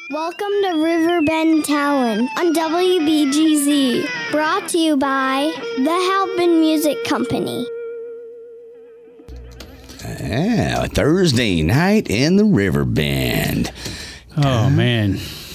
Welcome to Riverbend Talent on WBGZ. Brought to you by the Halpin Music Company. Thursday night in the Riverbend. Oh, man.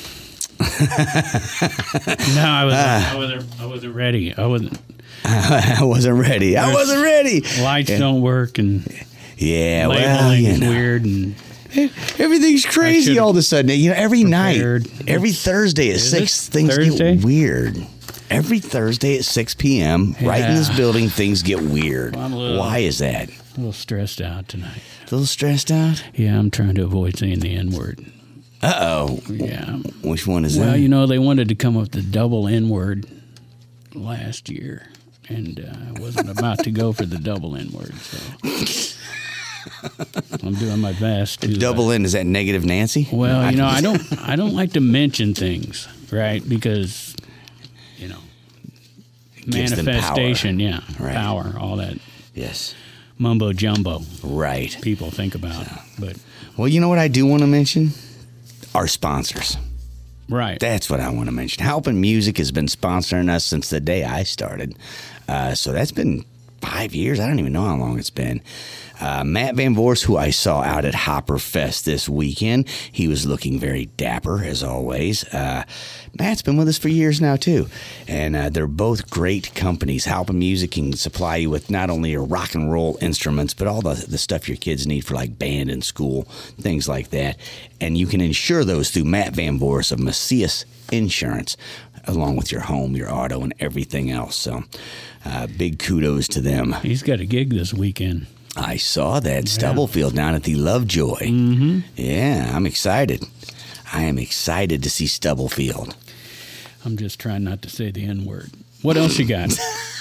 No, I wasn't ready. I wasn't ready. Lights don't work, and labeling is weird, and everything's crazy all of a sudden. You know, every night, every Thursday at 6, things get weird. Every Thursday at 6 p.m., right in this building, things get weird. Why is that? A little stressed out tonight. A little stressed out? Yeah, I'm trying to avoid saying the N-word. Uh-oh. Yeah. Which one is that? Well, you know, they wanted to come up with the double N-word last year, and I wasn't about to go for the double N-word, so I'm doing my best to double N, is that negative Nancy? Well, you know, I don't like to mention things, right? Because, you know, manifestation, power, all that. Yes. Mumbo jumbo. Right. People think about. But well, you know what I do want to mention? Our sponsors. Right. That's what I want to mention. Halpin Music has been sponsoring us since the day I started. So that's been 5 years. I don't even know how long it's been. Matt Van Vorst, who I saw out at Hopper Fest this weekend, he was looking very dapper, as always. Matt's been with us for years now, too. And they're both great companies. Halpin Music can supply you with not only your rock and roll instruments, but all the stuff your kids need for, like, band and school, things like that. And you can insure those through Matt Van Vorst of Macias Insurance, along with your home, your auto, and everything else. So big kudos to them. He's got a gig this weekend. I saw that. Stubblefield down at the Lovejoy. Mm-hmm. Yeah, I'm excited. I am excited to see Stubblefield. I'm just trying not to say the N-word. What else you got?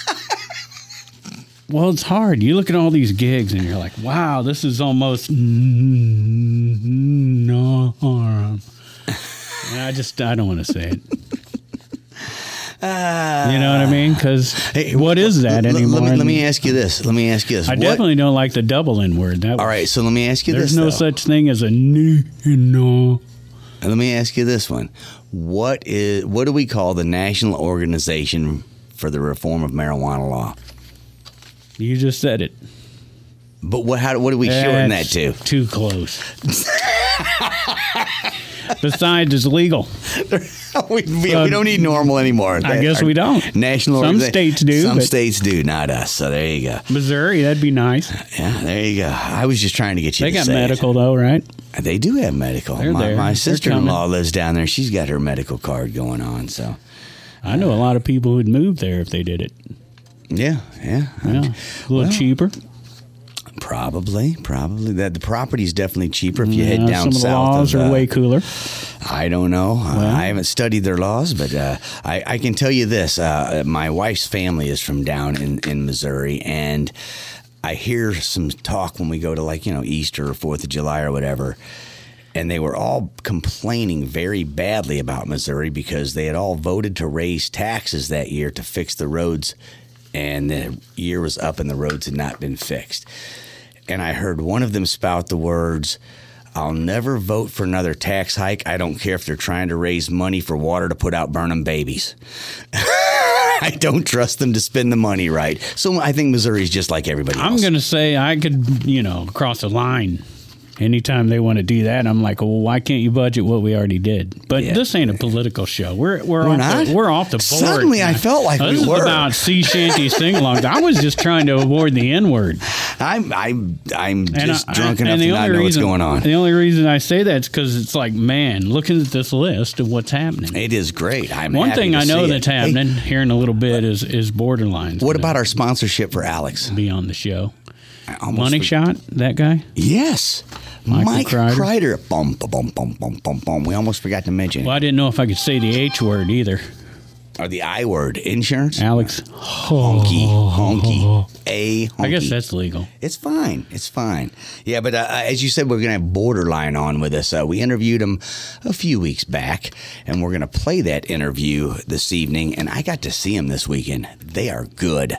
Well, it's hard. You look at all these gigs and you're like, wow, this is almost no harm. And I don't want to say it. You know what I mean? Because what is that anymore? Let me ask you this. I definitely don't like the double N-word. All right, so let me ask you this. There's no such thing as a no. Let me ask you this one. What do we call the National Organization for the Reform of Marijuana Law? You just said it. But what do we shorten that to? Too close. Besides, it's legal. we don't need normal anymore. I guess we don't. National Some states do. Some states do, not us. So there you go. Missouri, that'd be nice. Yeah, there you go. I was just trying to get you to say it. They got medical, though, right? They do have medical. My sister-in-law lives down there. She's got her medical card going on. So I know a lot of people who'd move there if they did it. Yeah. A little cheaper. Probably. That the property's definitely cheaper if you head down south. Some of the laws are way cooler. I don't know. I haven't studied their laws, but I can tell you this. My wife's family is from down in Missouri, and I hear some talk when we go to, like, you know, Easter or 4th of July or whatever, and they were all complaining very badly about Missouri because they had all voted to raise taxes that year to fix the roads, and the year was up and the roads had not been fixed. And I heard one of them spout the words, "I'll never vote for another tax hike. I don't care if they're trying to raise money for water to put out burning babies." I don't trust them to spend the money right. So I think Missouri's just like everybody else. I'm going to say I could, cross a line anytime they want to do that. I'm like, well, why can't you budget what we already did? But this ain't a political show. We're off the board. Suddenly I felt like we were. This is about sea shanty sing-alongs. I was just trying to avoid the N-word. I'm just drunk enough to not know what's going on. The only reason I say that is because it's like, man, looking at this list of what's happening. It is great. One thing I know that's happening here in a little bit is Borderlines. What about our sponsorship for Alex? Be on the show. Money Shot, that guy? Yes. Mike Kreider. Bum, bum, bum, bum, bum, bum. We almost forgot to mention. Well, I didn't know if I could say the H word either. Or the I word. Insurance? Alex. Honky. Honky. I guess that's legal. It's fine. Yeah, but as you said, we're going to have Borderline on with us. We interviewed him a few weeks back, and we're going to play that interview this evening. And I got to see him this weekend. They are good.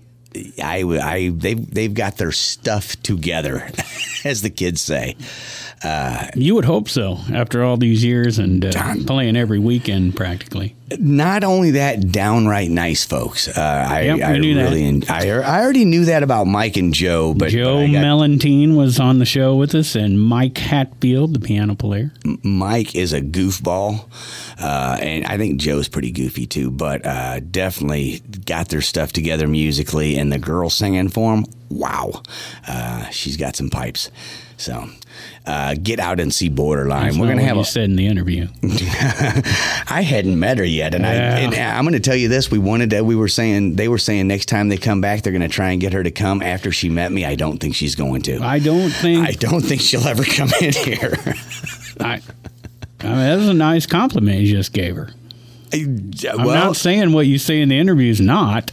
They've got their stuff together, as the kids say. You would hope so after all these years and playing every weekend practically. Not only that, downright nice folks. I knew that. I already knew that about Mike and Joe. But Joe Mellentine was on the show with us, and Mike Hatfield, the piano player. Mike is a goofball, and I think Joe's pretty goofy too. But definitely got their stuff together musically, and the girl singing for him. Wow, she's got some pipes. So get out and see Borderline. That's We're going to have you said in the interview. I hadn't met her yet, and I'm going to tell you this: they were saying next time they come back, they're going to try and get her to come after she met me. I don't think she's going to. I don't think she'll ever come in here. I mean, that was a nice compliment you just gave her. I'm not saying what you say in the interview is not.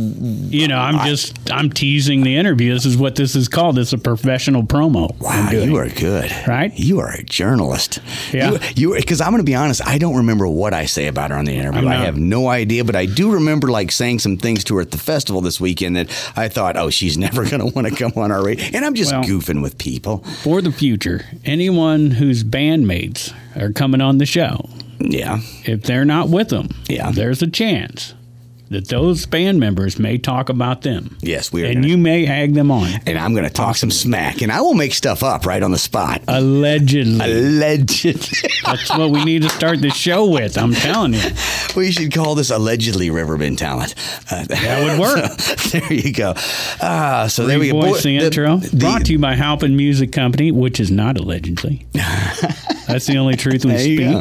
I'm teasing the interview. This is what this is called. It's a professional promo. Wow, you are good. Right? You are a journalist. Yeah. Because I'm going to be honest, I don't remember what I say about her on the interview. I have no idea, but I do remember saying some things to her at the festival this weekend that I thought, oh, she's never going to want to come on our radio. And I'm just goofing with people. For the future, anyone whose bandmates are coming on the show, yeah, if they're not with them, yeah, there's a chance that those band members may talk about them. Yes, we are. And you may hag them on. And I'm going to talk some smack, and I will make stuff up right on the spot. Allegedly. That's what we need to start the show with, I'm telling you. We should call this Allegedly Riverbend Talent. That would work. So, there you go. So there we go. Voice the intro. Brought to you by Halpin Music Company, which is not allegedly. That's the only truth we speak.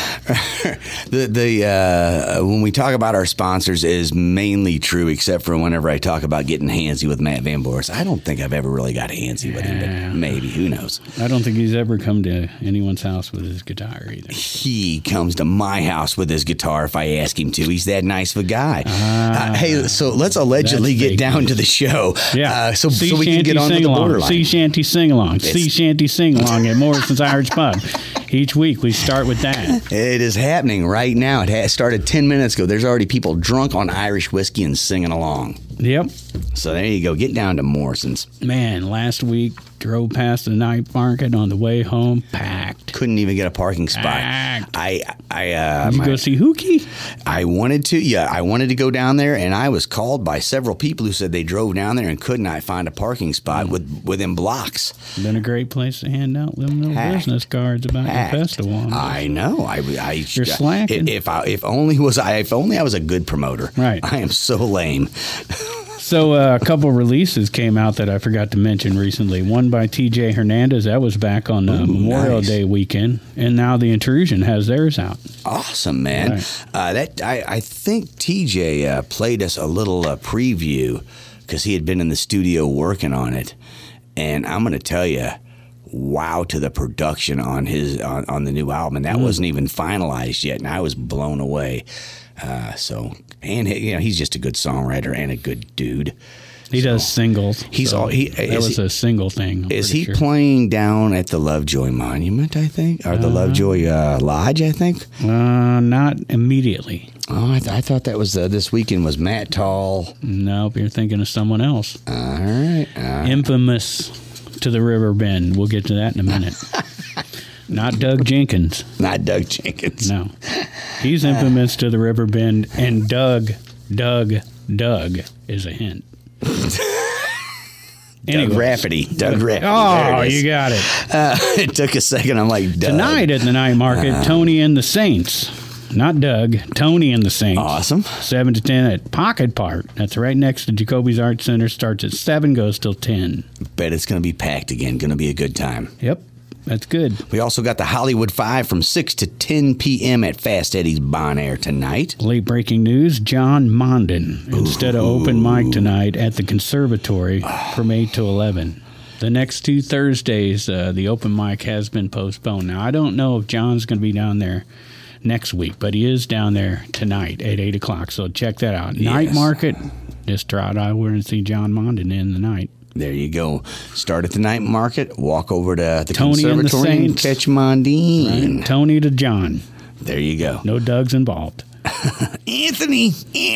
When we talk about our sponsors is mainly true, except for whenever I talk about getting handsy with Matt Van Boris. I don't think I've ever really got handsy with him, but maybe, who knows? I don't think he's ever come to anyone's house with his guitar either. He comes to my house with his guitar if I ask him to. He's that nice of a guy. Hey, so let's allegedly get down to the show. Yeah. So we can get on to the Borderline. Sea Shanty Sing-Along. Sea Shanty Sing-Along at Morrison's Irish Pub. Each week we start with that. It is happening right now. It has started 10 minutes ago. There's already people drunk on Irish whiskey and singing along. Yep. So there you go. Get down to Morrison's. Man, last week drove past the night market on the way home, packed. Couldn't even get a parking spot. Packed. Did you go see Hookie? I wanted to. Yeah, I wanted to go down there, and I was called by several people who said they drove down there and could not find a parking spot within blocks. Been a great place to hand out little business cards about your festival. I know. You're slacking. If only I was a good promoter. Right. I am so lame. So a couple releases came out that I forgot to mention recently. One by T.J. Hernandez. That was back on Memorial Day weekend. And now The Intrusion has theirs out. Awesome, man. Right. I think T.J. played us a little preview because he had been in the studio working on it. And I'm going to tell you, wow to the production on his on the new album. And that wasn't even finalized yet. And I was blown away. And he's just a good songwriter and a good dude. He does singles. That was a single thing. Is he playing down at the Lovejoy Monument, I think? Or the Lovejoy Lodge, I think? Not immediately. Oh, I thought that was this weekend was Matt Tall. Nope, you're thinking of someone else. All right. Infamous to the River Bend. We'll get to that in a minute. Not Doug Jenkins. Not Doug Jenkins. No. He's infamous to the River Bend, and Doug is a hint. Doug Rafferty. Oh, you got it. It took a second. I'm like, Doug. Tonight at the night market, Tony and the Saints. Not Doug. Tony and the Saints. Awesome. 7 to 10 at Pocket Park. That's right next to Jacoby's Art Center. Starts at 7, goes till 10. Bet it's going to be packed again. Going to be a good time. Yep. That's good. We also got the Hollywood 5 from 6 to 10 p.m. at Fast Eddie's Bon Air tonight. Late breaking news, John Mondin instead of open mic tonight at the Conservatory from 8 to 11. The next 2 Thursdays, the open mic has been postponed. Now, I don't know if John's going to be down there next week, but he is down there tonight at 8 o'clock, so check that out. Yes. Night market, just trot over and see John Mondin in the night. There you go. Start at the night market, walk over to the Tony Conservatory and catch Mondine. Right. Tony to John. There you go. No Dougs involved. Anthony.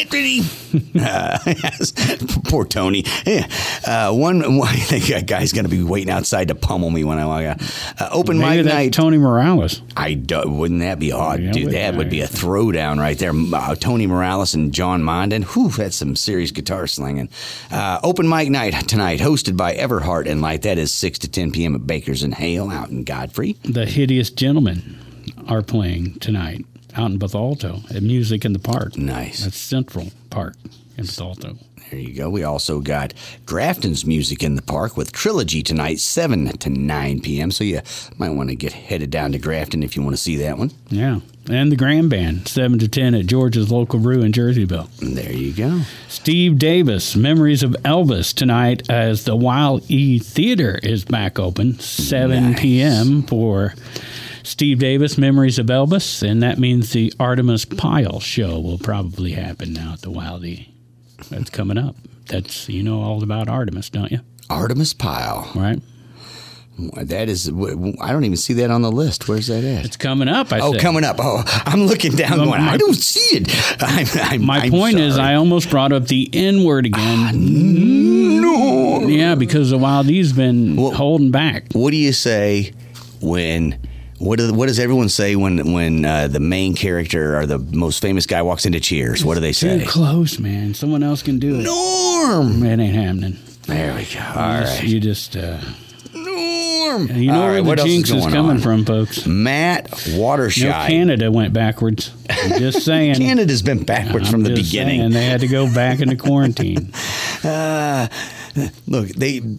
Yes. Poor Tony. Yeah. I think that guy's going to be waiting outside to pummel me when I walk out. Open Maybe mic that's night. Tony Morales. Wouldn't that be odd, Yeah, dude? That would be a throwdown right there. Tony Morales and John Mondin. Whew, that's some serious guitar slinging. Open mic night tonight, hosted by Everhart and Light. That is 6 to 10 p.m. at Bakers and Hale out in Godfrey. The Hideous Gentlemen are playing tonight out in Bethalto at Music in the Park. Nice. That's Central Park in Bethalto. There you go. We also got Grafton's Music in the Park with Trilogy tonight, 7 to 9 p.m. So you might want to get headed down to Grafton if you want to see that one. Yeah. And the Grand Band, 7 to 10 at George's Local Brew in Jerseyville. And there you go. Steve Davis, Memories of Elvis tonight as the Wild E Theater is back open, 7 p.m. for Steve Davis, Memories of Elvis. And that means the Artemis Pyle show will probably happen now at the Wild E. That's coming up. That's, you know all about Artemis, don't you? Artemis Pyle. Right? That is, I don't even see that on the list. Where's that at? It's coming up, I said. Coming up. Oh, I'm looking down going, I don't see it. I'm point sorry. is, I almost brought up the N-word again. No. Yeah, because the Wild E's been holding back. What do you say when... What does everyone say when the main character or the most famous guy walks into Cheers? What do they say? Too close, man. Someone else can do it. Norm! It ain't happening. There we go. All right. You just... Norm! You know where the jinx is coming from, folks. Matt Watershy. Canada went backwards. I'm just saying. Canada's been backwards from the beginning. And they had to go back into quarantine. Look,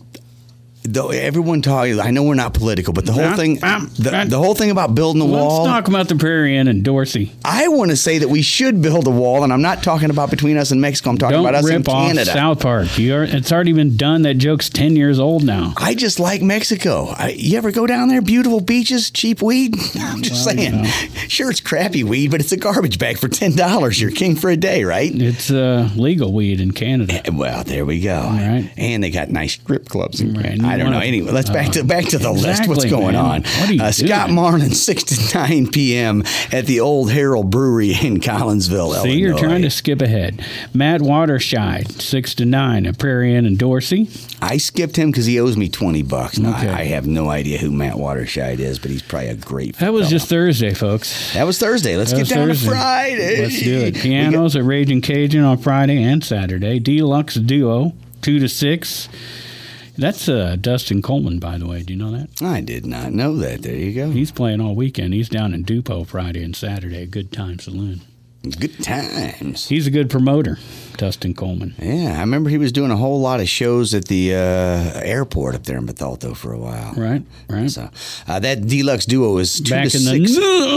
everyone talking. I know we're not political, but the whole thing, the whole thing about building a wall. Let's talk about the Prairie Inn and Dorsey. I want to say that we should build a wall, and I'm not talking about between us and Mexico. I'm talking about us in Canada. Don't rip off South Park. It's already been done. That joke's 10 years old now. I just like Mexico. You ever go down there? Beautiful beaches, cheap weed. I'm just saying. You know. Sure, it's crappy weed, but it's a garbage bag for $10. You're king for a day, right? It's legal weed in Canada. Well, there we go. All right. And they got nice strip clubs in Canada. Right. I don't know. Anyway, let's back to the list. What's going on? What are you Scott doing? Marlin, 6 to 9 p.m. at the Old Herald Brewery in Collinsville, Illinois. See, you're trying to skip ahead. Matt Watershy, 6 to 9 at Prairie Inn and Dorsey. I skipped him because he owes me $20. Now, Okay. I have no idea who Matt Watershy is, but he's probably a great That was fella. just Thursday, folks. That was Thursday. Let's get down to Friday. Let's do it. Pianos at Raging Cajun on Friday and Saturday. Deluxe Duo, 2 to 6. That's Dustin Coleman, by the way. Do you know that? I did not know that. There you go. He's playing all weekend. He's down in Dupo Friday and Saturday at Good Time Saloon. Good times. He's a good promoter, Dustin Coleman. Yeah, I remember he was doing a whole lot of shows at the airport up there in Bethalto for a while. Right. So that Deluxe Duo is 2 Back to in 6.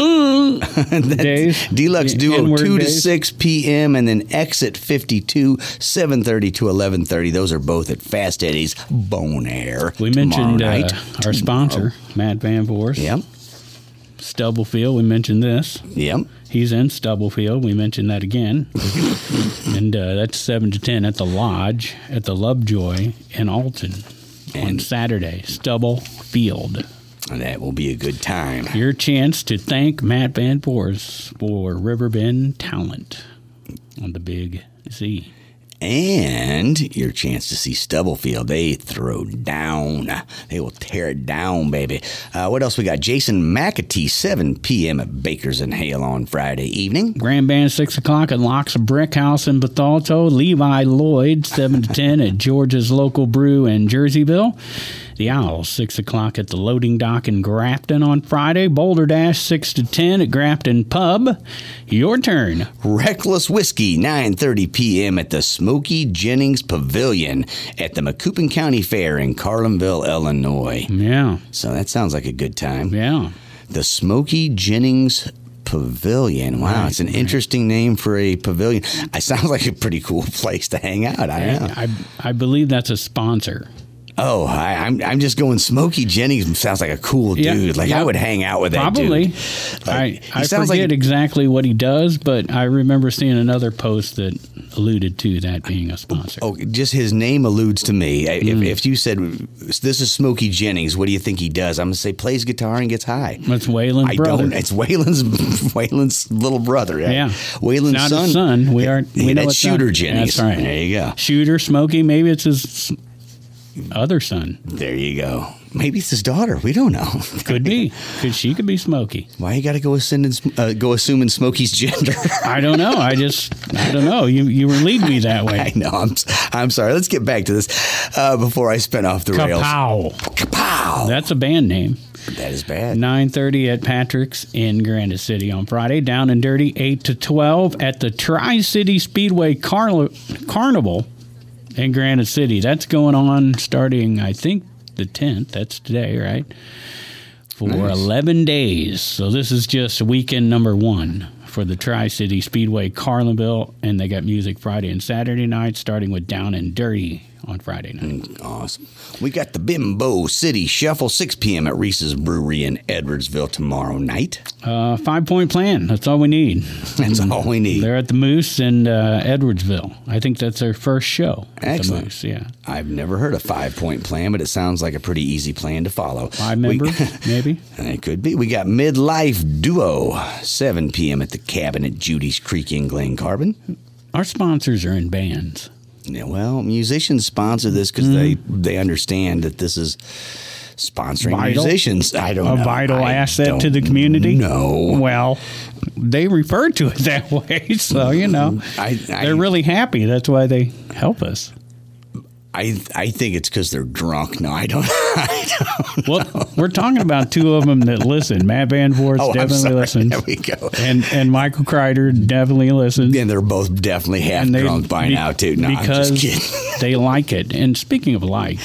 the days. Deluxe The Duo, N-word 2 to days. 6 p.m. and then Exit 52, 7:30 to 11:30. Those are both at Fast Eddie's Bone Air. We mentioned night. our sponsor, Matt Van Voorst. Yep. Stubblefield, we mentioned this. Yep. He's in Stubblefield. We mentioned that again. And that's 7 to 10 at the Lodge at the Lovejoy in Alton on Saturday. Stubblefield. And that will be a good time. Your chance to thank Matt Van Voorst for Riverbend talent on the Big Z. And your chance to see Stubblefield. They throw down. They will tear it down, baby. What else we got? Jason McAtee, 7 p.m. at Bakers and Hale on Friday evening. Grand Band, 6 o'clock at Locke's Brick House in Bethalto. Levi Lloyd, 7 to 10 at George's Local Brew in Jerseyville. The Owls, 6 o'clock at the Loading Dock in Grafton on Friday. Boulder Dash, 6 to 10 at Grafton Pub. Your turn. Reckless Whiskey, 9:30 p.m. at the Smokey Jennings Pavilion at the Macoupin County Fair in Carlinville, Illinois. Yeah. So that sounds like a good time. Yeah. The Smokey Jennings Pavilion. Wow, it's an interesting name for a pavilion. It sounds like a pretty cool place to hang out. I don't know. I believe that's a sponsor. Oh, I'm just going. Smokey Jennings sounds like a cool dude. I would hang out with that Probably. dude. I forget exactly what he does, but I remember seeing another post that alluded to that being a sponsor. Oh, just his name alludes to me. If you said, this is Smokey Jennings, what do you think he does? I'm going to say plays guitar and gets high. That's Waylon's brother. It's Waylon's little brother. Right? Yeah. Waylon's not son. His son. We know that's it's Shooter not. Jennings. That's right. There you go. Shooter, Smokey, maybe it's his other son. There you go. Maybe it's his daughter. We don't know. Could be. She could be Smokey. Why you got to go assuming Smokey's gender? I don't know. I don't know. You were leading me that way. I know. I'm sorry. Let's get back to this before I spin off the rails. Kapow. That's a band name. That is bad. 9:30 at Patrick's in Granite City on Friday. Down and Dirty 8 to 12 at the Tri-City Speedway Carnival in Granite City. That's going on starting, I think, the 10th. That's today, right? For 11 days. So this is just weekend number 1 for the Tri-City Speedway Carnival, and they got music Friday and Saturday night, starting with Down and Dirty on Friday night. Awesome. We got the Bimbo City Shuffle, 6 p.m. at Reese's Brewery in Edwardsville tomorrow night. 5-point plan. That's all we need. That's all we need. They're at the Moose in Edwardsville. I think that's their first show. Excellent. The Moose, yeah. I've never heard a 5-point plan, but it sounds like a pretty easy plan to follow. 5 members, maybe? It could be. We got Midlife Duo, 7 p.m. at the Cabin at Judy's Creek in Glen Carbon. Our sponsors are in bands. Yeah, well, musicians sponsor this because they understand that this is sponsoring musicians. I don't know. A vital asset to the community? No. Well, they refer to it that way, so, they're really happy. That's why they help us. I think it's because they're drunk. No, I don't. Well, we're talking about 2 of them that listen. Matt Van Voorst definitely listens. There we go. And Michael Kreider definitely listens. And they're both definitely half drunk by now, too. No, because I'm just kidding. They like it. And speaking of like,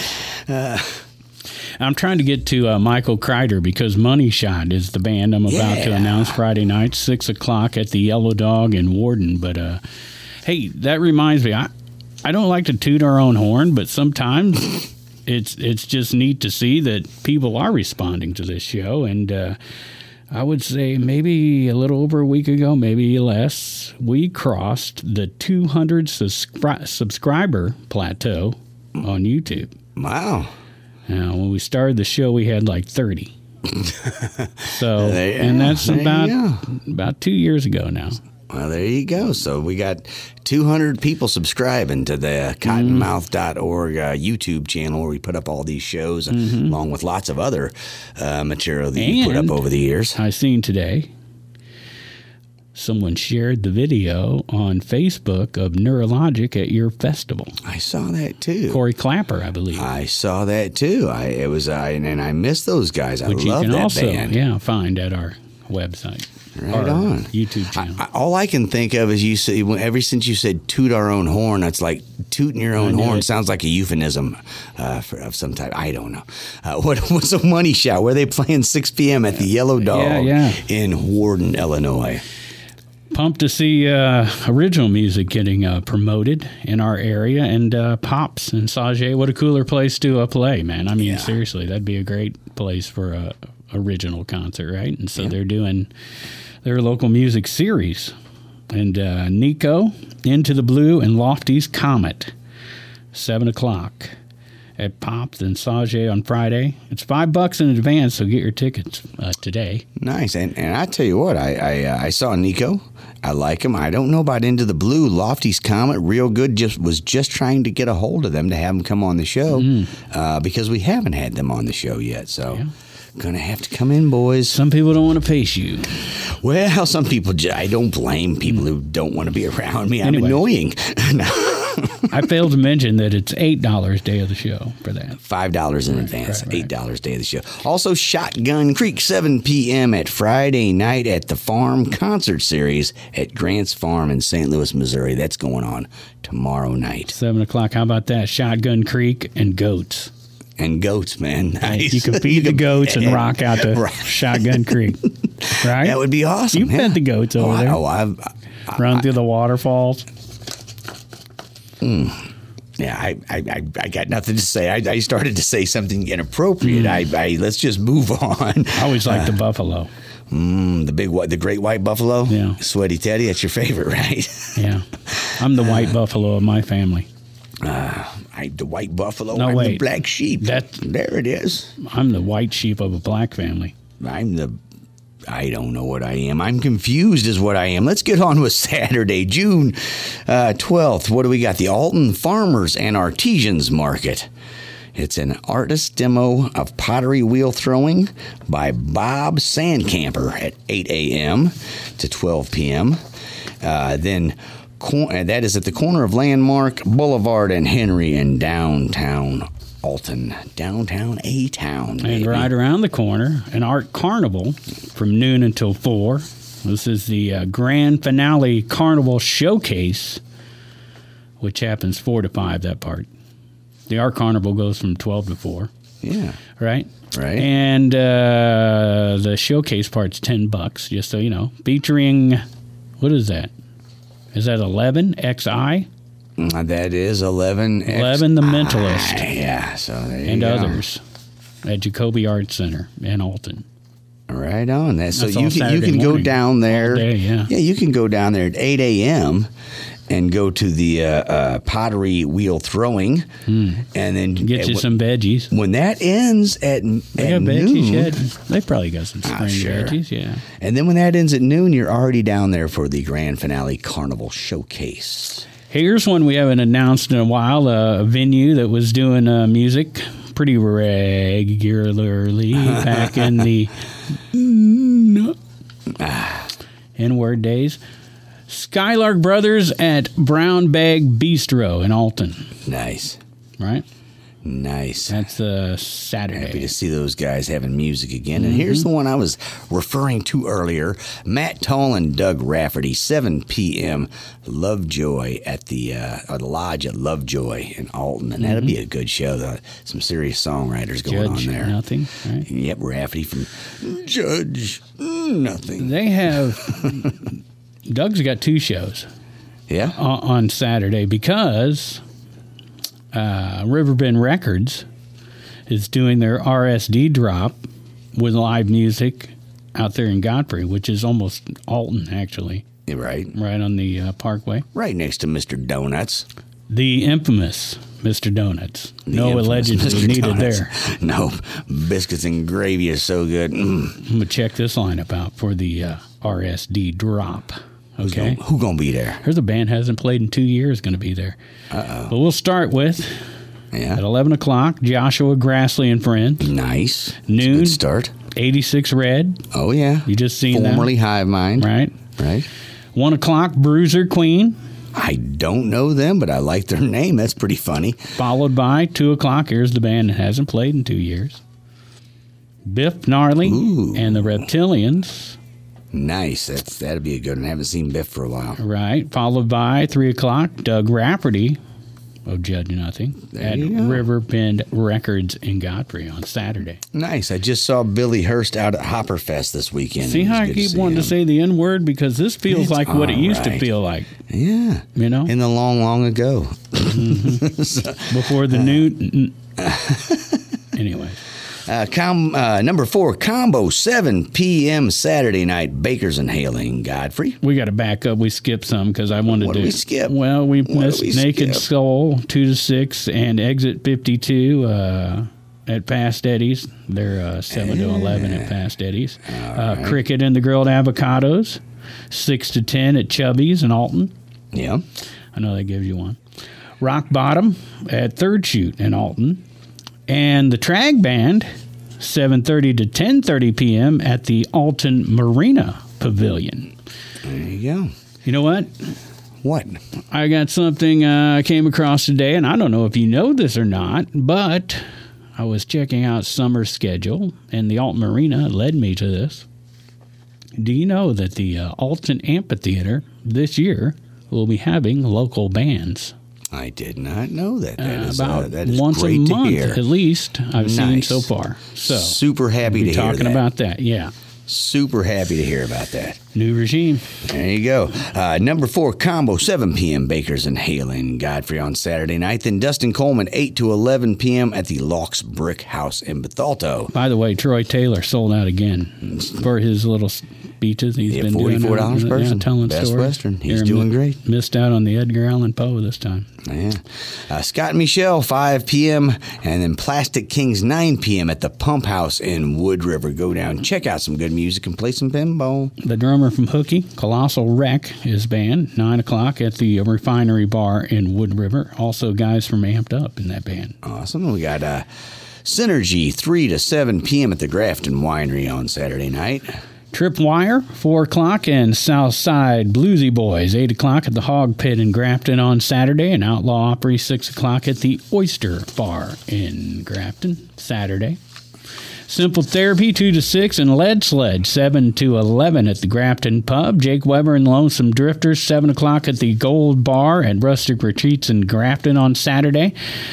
I'm trying to get to Michael Kreider because Money Shot is the band I'm about to announce Friday night, 6 o'clock at the Yellow Dog in Warden. But, hey, that reminds me, I don't like to toot our own horn, but sometimes it's just neat to see that people are responding to this show. And I would say maybe a little over a week ago, maybe less, we crossed the 200 subscriber plateau on YouTube. Wow. Now, when we started the show, we had like 30. So, and that's about 2 years ago now. Well, there you go. So we got 200 people subscribing to the Cottonmouth.org YouTube channel where we put up all these shows along with lots of other material that you put up over the years. I seen today someone shared the video on Facebook of Neurologic at your festival. I saw that too. Corey Clapper, I believe. I saw that too. I miss those guys. Which I love you can that also, band. Find at our website. Right on. YouTube channel. All I can think of is you say, ever since you said toot our own horn, it's like tooting your own horn sounds like a euphemism of some type. I don't know. What's a Money Shot? Where are they playing 6 p.m. at the Yellow Dog in Warden, Illinois? Pumped to see original music getting promoted in our area. And Pops and Sajay, what a cooler place to play, man. I mean, seriously, that'd be a great place for a original concert, right? And so they're doing their local music series. And Nico, Into the Blue, and Lofty's Comet, 7 o'clock at Pops and Sajay on Friday. It's $5 in advance, so get your tickets today. Nice. And I tell you what, I saw Nico. I like him. I don't know about Into the Blue. Lofty's Comet, real good. Was just trying to get a hold of them to have them come on the show because we haven't had them on the show yet. So gonna have to come in, boys. Some people don't want to face you. Well, some people. I don't blame people who don't want to be around me. I'm annoying. I failed to mention that it's $8 day of the show for that. $5 in advance, $8 day of the show. Also, Shotgun Creek, 7 p.m. at Friday night at the Farm Concert Series at Grant's Farm in St. Louis, Missouri. That's going on tomorrow night. 7 o'clock. How about that? Shotgun Creek and goats. And goats, man. Nice. You can feed the goats and rock out to Shotgun Creek, right? That would be awesome. You fed the goats over there. I've run through the waterfalls. Yeah, I got nothing to say. I started to say something inappropriate. Let's just move on. I always like the buffalo. The great white buffalo. Yeah, Sweaty Teddy. That's your favorite, right? Yeah. I'm the white buffalo of my family. I'm the white buffalo. No, I'm wait. the black sheep. There it is. I'm the white sheep of a black family. I don't know what I am. I'm confused is what I am. Let's get on with Saturday, June 12th. What do we got? The Alton Farmers and Artisans Market. It's an artist demo of pottery wheel throwing by Bob Sandcamper at 8 a.m. to 12 p.m. Then that is at the corner of Landmark Boulevard and Henry in downtown Alton, downtown A-Town. And right around the corner, an art carnival from noon until 4. This is the grand finale carnival showcase, which happens 4 to 5, that part. The art carnival goes from 12 to 4. Yeah. Right? Right. And the showcase part's $10, just so you know. Featuring, what is that? Is that 11 XI? That is 11. 11 the Mentalist. Yeah, so there you and go. others at Jacoby Art Center in Alton. Right on. That. So That's all you Saturday can go morning. down there. All day, yeah. Yeah, you can go down there at 8 a.m. and go to the pottery wheel throwing. And then Get you some veggies. When that ends at They got noon. veggies yet? They probably got some spring sure. veggies, yeah. And then when that ends at noon, you're already down there for the grand finale carnival showcase. Here's one we haven't announced in a while, a venue that was doing music pretty regularly back in the N-word days. Skylark Brothers at Brown Bag Bistro in Alton, Nice. right? Nice. That's Happy Saturday. to see those guys having music again. And here's the one I was referring to earlier. Matt Toll and Doug Rafferty, 7 p.m. Lovejoy at the Lodge at Lovejoy in Alton. And that'll be a good show. Some serious songwriters going Judge on there. Nothing, right? Yep, Rafferty from Judge Nothing. They have... Doug's got 2 shows Yeah? on Saturday because... Riverbend Records is doing their RSD drop with live music out there in Godfrey, which is almost Alton, actually, Right. right on the Parkway. Right next to Mr. Donuts. The infamous Mr. Donuts. No infamous allegedly Mr. needed Donuts. there. No, biscuits and gravy is so good. I'm going to check this lineup out for the RSD drop. Okay. Who gonna be there? Here's a band hasn't played in 2 years going to be there. But we'll start with, Yeah. at 11 o'clock, Joshua Grassley and Friends. Nice. Noon. Good start. 86 Red. Oh yeah. You just seen Formerly Hive Mind. that, right? Right. 1 o'clock, Bruiser Queen, I don't know them, but I like their name. That's pretty funny. followed by 2 o'clock. Here's the band that hasn't played in 2 years. Biff Gnarly Ooh. and the Reptilians, Nice. That'd be a good one. I haven't seen Biff for a while. right? Followed by 3 o'clock, Doug Rafferty of Judge Nothing There at you go. Riverbend Records in Godfrey on Saturday. Nice. I just saw Billy Hurst out at Hopperfest this weekend. See It was how I good keep see wanting to him. say the N word because this feels It's like what it all used to right. feel like, Yeah. you know, In the long, long ago. before the new. Anyway. Number 4, Combo, 7 p.m. Saturday night, Bakers and Hailing, Godfrey. We got to back up. We skipped some because I wanted What to. did we skip? Well, we What did missed we Naked skip? Soul 2 to 6 and Exit 52 at Fast Eddie's. They're 7 to 11 at Fast Eddie's. Cricket and the Grilled Avocados 6 to 10 at Chubby's in Alton. Yeah. I know that gives you one. Rock Bottom at Third Shoot in Alton, and the Trag Band 7:30 to 10:30 p.m. at the Alton Marina Pavilion. There you go. You know what? What? I got something I came across today, and I don't know if you know this or not, but I was checking out summer schedule, and the Alton Marina led me to this. Do you know that the Alton Amphitheater this year will be having local bands? I did not know that. About that is once a great to month, hear. at least, I've seen Nice. so far. So, Super happy we'll to be hear talking that. about that. Yeah. Super happy to hear about that. New regime. There you go. Number 4, Combo, 7 p.m. Bakers and Hailing, Godfrey on Saturday night. Then Dustin Coleman, 8 to 11 p.m. at the Locks Brick House in Bethalto. By the way, Troy Taylor sold out again for his little speeches. He's been doing $44 per person. telling Best stories. Western. He's doing great. Missed out on the Edgar Allan Poe this time. Yeah. Scott and Michelle, 5 p.m., and then Plastic Kings, 9 p.m. at the Pump House in Wood River. Go down, check out some good music, and play some pinball. The drummer from Hookie, Colossal Wreck, is band, 9 o'clock at the Refinery Bar in Wood River. Also, guys from Amped Up in that band. Awesome. We got Synergy, 3 to 7 p.m. at the Grafton Winery on Saturday night. Tripwire, 4 o'clock, and Southside Bluesy Boys, 8 o'clock at the Hog Pit in Grafton on Saturday, and Outlaw Opry, 6 o'clock at the Oyster Bar in Grafton, Saturday. Simple Therapy, 2 to 6, and Lead Sledge, 7 to 11 at the Grafton Pub. Jake Weber and Lonesome Drifters, 7 o'clock at the Gold Bar and Rustic Retreats in Grafton on Saturday.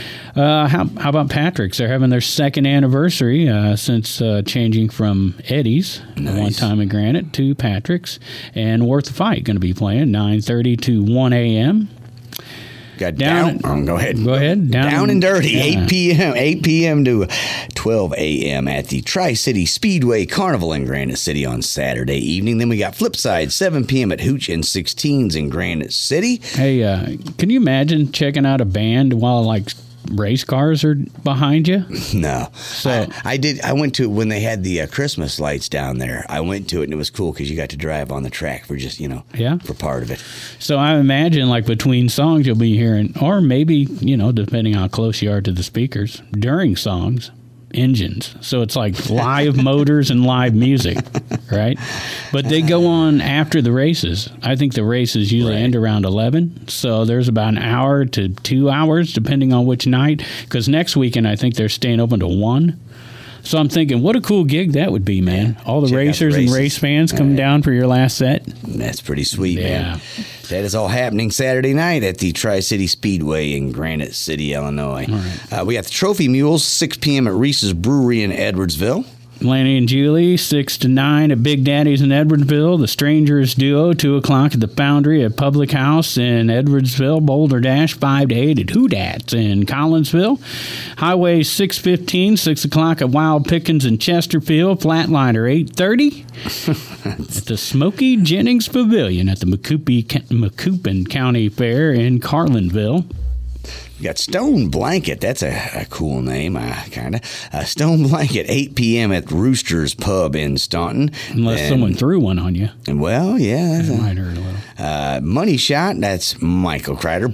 How about Patrick's? They're having their second anniversary since changing from Eddie's, one time in Granite, to Patrick's. And Worth the Fight going to be playing 9:30 to 1 a.m. Got down. Go ahead. Go ahead. Down and Dirty, 8 p.m. to 12 a.m. at the Tri-City Speedway Carnival in Granite City on Saturday evening. Then we got Flipside, 7 p.m. at Hooch and 16s in Granite City. Hey, can you imagine checking out a band while, race cars are behind you? No. So I did. I went to when they had the Christmas lights down there. I went to it and it was cool because you got to drive on the track for just for part of it. So I imagine between songs you'll be hearing, or maybe depending how close you are to the speakers during songs, engines. So it's like live motors and live music, right? But they go on after the races. I think the races usually end around 11. So there's about an hour to 2 hours, depending on which night. Because next weekend, I think they're staying open to 1. So I'm thinking, what a cool gig that would be, man. All the racers and race fans come down for your last set. That's pretty sweet, man. That is all happening Saturday night at the Tri-City Speedway in Granite City, Illinois. We got the Trophy Mules, 6 p.m. at Reese's Brewery in Edwardsville. Lanny and Julie, 6 to 9 at Big Daddy's in Edwardsville. The Strangers Duo, 2 o'clock at the Foundry at Public House in Edwardsville. Boulder Dash, 5 to 8 at Hoodats in Collinsville. Highway 615, 6 o'clock at Wild Pickens in Chesterfield. Flatliner, 8:30 at the Smokey Jennings Pavilion at the Macoupin County Fair in Carlinville. We got Stone Blanket. That's a cool name, kind of. Stone Blanket, 8 p.m. at Rooster's Pub in Staunton. Unless someone threw one on you. Well, yeah. That might hurt a little. Money Shot, that's Michael Kreider.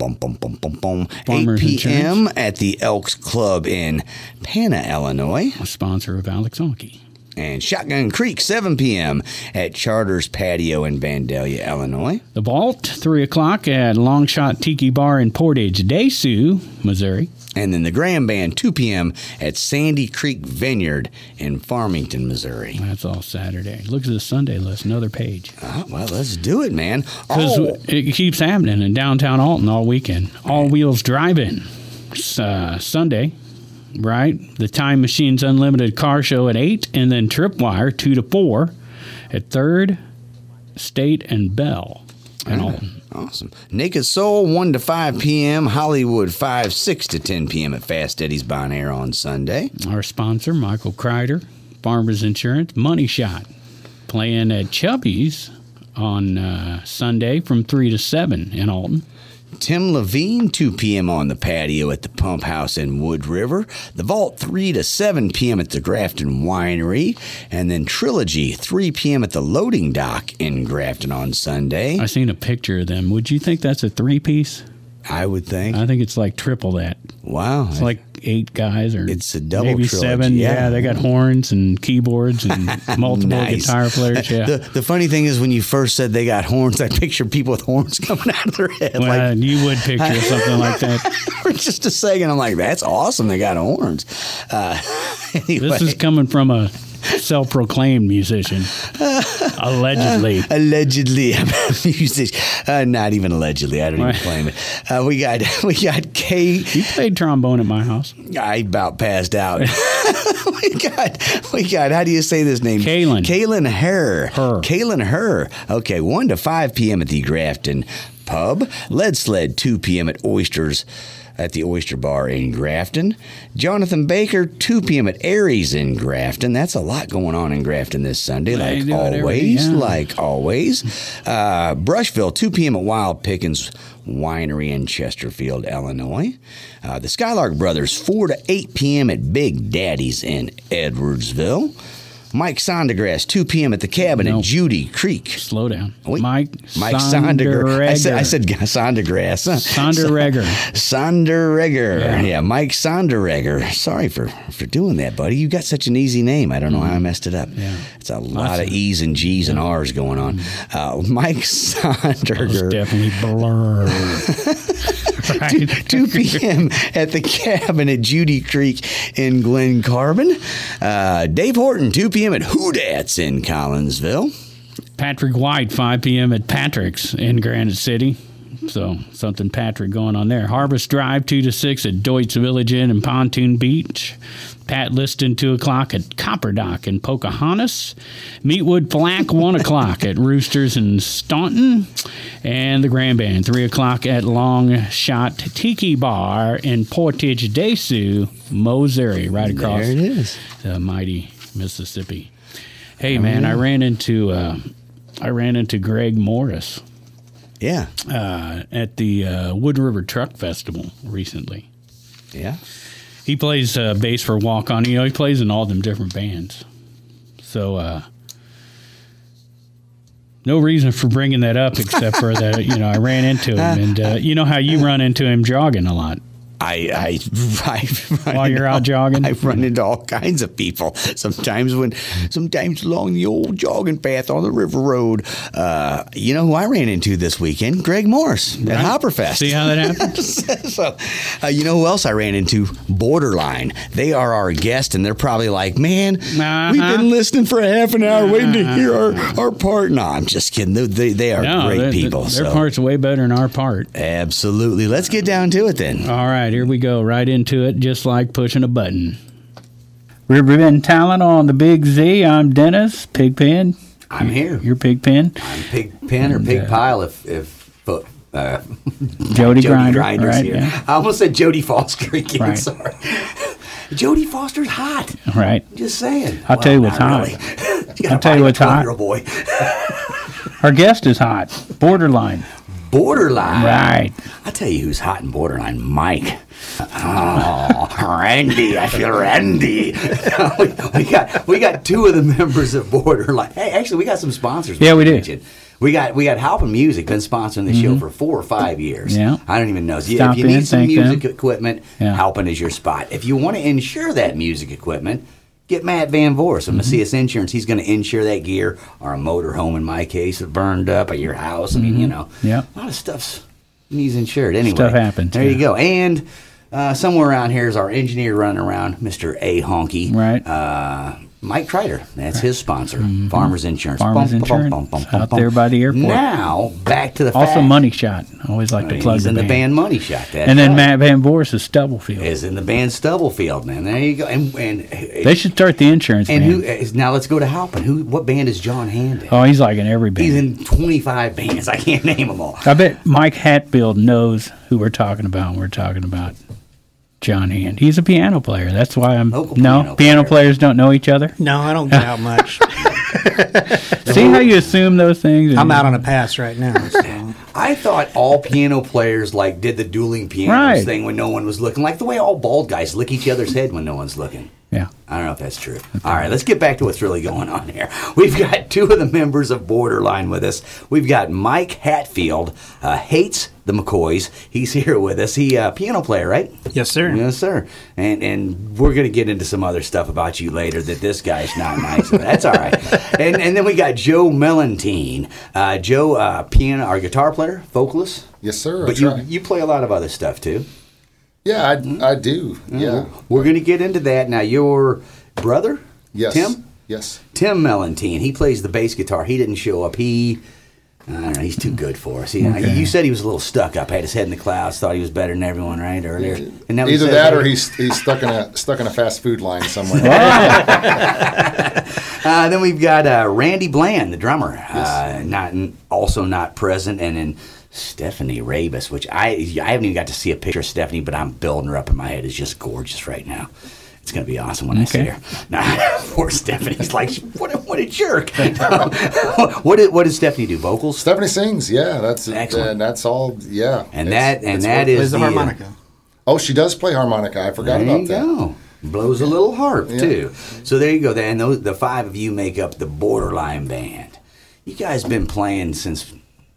8 p.m. Insurance. at the Elks Club in Pana, Illinois. A sponsor of Alex Onke. And Shotgun Creek, 7 p.m. at Charter's Patio in Vandalia, Illinois. The Vault, 3 o'clock at Longshot Tiki Bar in Portage de Sioux, Missouri. And then the Graham Band, 2 p.m. at Sandy Creek Vineyard in Farmington, Missouri. That's all Saturday. Look at the Sunday list, another page. Well, let's do it, man. Because it keeps happening in downtown Alton all weekend. All Wheels Drive-In, Sunday. Right, the Time Machine's Unlimited Car Show at 8, and then Tripwire 2 to 4 at 3rd, State, and Bell in Alton. Awesome. Naked Soul 1 to 5 p.m. Hollywood 6 to 10 p.m. at Fast Eddie's Bon Air on Sunday. Our sponsor, Michael Kreider, Farmers Insurance, Money Shot, playing at Chubby's on Sunday from 3 to 7 in Alton. Tim Levine, 2 p.m. on the patio at the Pump House in Wood River. The Vault, 3 to 7 p.m. at the Grafton Winery. And then Trilogy, 3 p.m. at the Loading Dock in Grafton on Sunday. I seen a picture of them. Would you think that's a 3-piece? I would think. I think it's like triple that. Wow. It's like 8 guys, or it's a double maybe trilogy. 7. Yeah, they got horns and keyboards and multiple guitar players. Yeah. The funny thing is, when you first said they got horns, I pictured people with horns coming out of their head. Well, you would picture something like that. For just a second, I'm like, that's awesome. They got horns. Anyway. This is coming from a self-proclaimed musician. Allegedly. Allegedly, I'm a musician. Not even allegedly. I don't even claim it. We got Kay. You played trombone at my house. I about passed out. we got. How do you say this name? Kaylin Herr. Kaylin Herr. Okay, 1 to 5 p.m. at the Grafton Pub. Lead Sled, 2 p.m. at Oysters at the Oyster Bar in Grafton. Jonathan Baker, 2 p.m. at Aries in Grafton. That's a lot going on in Grafton this Sunday, like always. Brushville, 2 p.m. at Wild Pickens Winery in Chesterfield, Illinois. The Skylark Brothers, 4 to 8 p.m. at Big Daddy's in Edwardsville. Mike Sondergrass, 2 p.m. at the Cabin at Judy Creek. Slow down. Wait, Mike Sondergrass. I said Sondergrass. Sonderregger. Sonderregger. Yeah, Mike Sonderregger. Sorry for doing that, buddy. You got such an easy name. I don't know how I messed it up. Yeah. It's a lot of E's and G's and R's going on. Mike Sonderger. Definitely blurred. Right. 2 p.m. at the Cabin at Judy Creek in Glen Carbon. Dave Horton, 2 p.m. at Hoodats in Collinsville. Patrick White, 5 p.m. at Patrick's in Granite City. So something Patrick going on there. Harvest Drive, 2 to 6 at Deutsch Village Inn in Pontoon Beach. Pat Liston, 2 o'clock at Copper Dock in Pocahontas. Meatwood Flack, 1 o'clock at Roosters in Staunton. And the Grand Band, 3 o'clock at Long Shot Tiki Bar in Portage de Sioux, Missouri, right across there it is. The mighty Mississippi. Hey, man, I ran into Greg Morris. Yeah. At the Wood River Truck Festival recently. Yeah. He plays bass for Walk On. He plays in all them different bands. So, no reason for bringing that up except for that, I ran into him. And you know how you run into him jogging a lot. I While you're out jogging? I run into all kinds of people. Sometimes along the old jogging path on the River Road. You know who I ran into this weekend? Greg Morris at Hopperfest. See how that happens? So, you know who else I ran into? Borderline. They are our guest, and they're probably like, man, we've been listening for a half an hour waiting to hear our part. No, I'm just kidding. They are great people. Their part's way better than our part. Absolutely. Let's get down to it then. All right. Here we go, right into it, just like pushing a button. Riverbend Talent on the Big Z. I'm Dennis, Pigpen. I'm here. You're Pigpen. I'm Pigpen or Pig Pile if Jody Grinder's right, here. Yeah. I almost said Jody Foster again. Right. Sorry. Jody Foster's hot. Right. Just saying. I'll tell you what's hot. Really. I'll tell you what's hot. Boy. Our guest is hot. Borderline. Right. I'll tell you who's hot in Borderline. Mike. Oh, Randy. I feel Randy. we got 2 of the members of Borderline. Hey, actually, we got some sponsors. Yeah, we do. We got Halpin Music, been sponsoring the show for 4 or 5 years. Yeah. I don't even know. So Stop if you need some music them. equipment, Halpin is your spot. If you want to insure that music equipment, get Matt Van Voors of Macias Insurance. He's going to insure that gear, or a motorhome in my case, burned up at your house. I mean, a lot of stuff needs insured. Anyway, stuff happens. There you go. And somewhere around here is our engineer running around, Mr. A. Honky. Right. Mike Kreider. That's his sponsor, Farmers Insurance. Farmers Insurance. Out there by the airport. Now, back to the also fact. Money Shot. I always like to plug He's in the band Money Shot. That's and then right. Matt Van Voors is Stubblefield. Is in the band Stubblefield, man. There you go. And they should start the insurance and band. Now let's go to Halpin. What band is John Hand in? Oh, he's like in every band. He's in 25 bands. I can't name them all. I bet Mike Hatfield knows who we're talking about when we're talking about John Hand. He's a piano player. That's why I'm... piano players don't know each other? No, I don't get out much. See how you assume those things? I'm out on a pass right now. So. I thought all piano players did the dueling pianos thing when no one was looking, like the way all bald guys lick each other's head when no one's looking. Yeah. I don't know if that's true. All right, let's get back to what's really going on here. We've got 2 of the members of Borderline with us. We've got Mike Hatfield, hates the McCoys. He's here with us. He piano player, right? Yes, sir. Yes, sir. And we're going to get into some other stuff about you later that this guy's not nice. But that's all right. And then we got Joe Mellentine. Joe, piano or guitar player, vocalist. Yes, sir. But you play a lot of other stuff too. Yeah, I do. Yeah. We're going to get into that. Now, your brother? Yes. Tim? Yes. Tim Mellentine. He plays the bass guitar. He didn't show up. I don't know. He's too good for us. You said he was a little stuck up. Had his head in the clouds. Thought he was better than everyone, right? Earlier. And either that or he's stuck in a fast food line somewhere. Then we've got Randy Bland, the drummer. Yes. Also not present. And then Stephanie Rabus, which I haven't even got to see a picture of Stephanie, but I'm building her up in my head. It's just gorgeous right now. It's going to be awesome when I see her. Now, poor Stephanie's like, what a jerk. What does Stephanie do? Vocals? Stephanie sings. Yeah, that's excellent. And that's all. Yeah, and that is the harmonica. Oh, she does play harmonica. I forgot about that. There you go. Blows a little harp too. So there you go. And the five of you make up the Borderline Band. You guys been playing since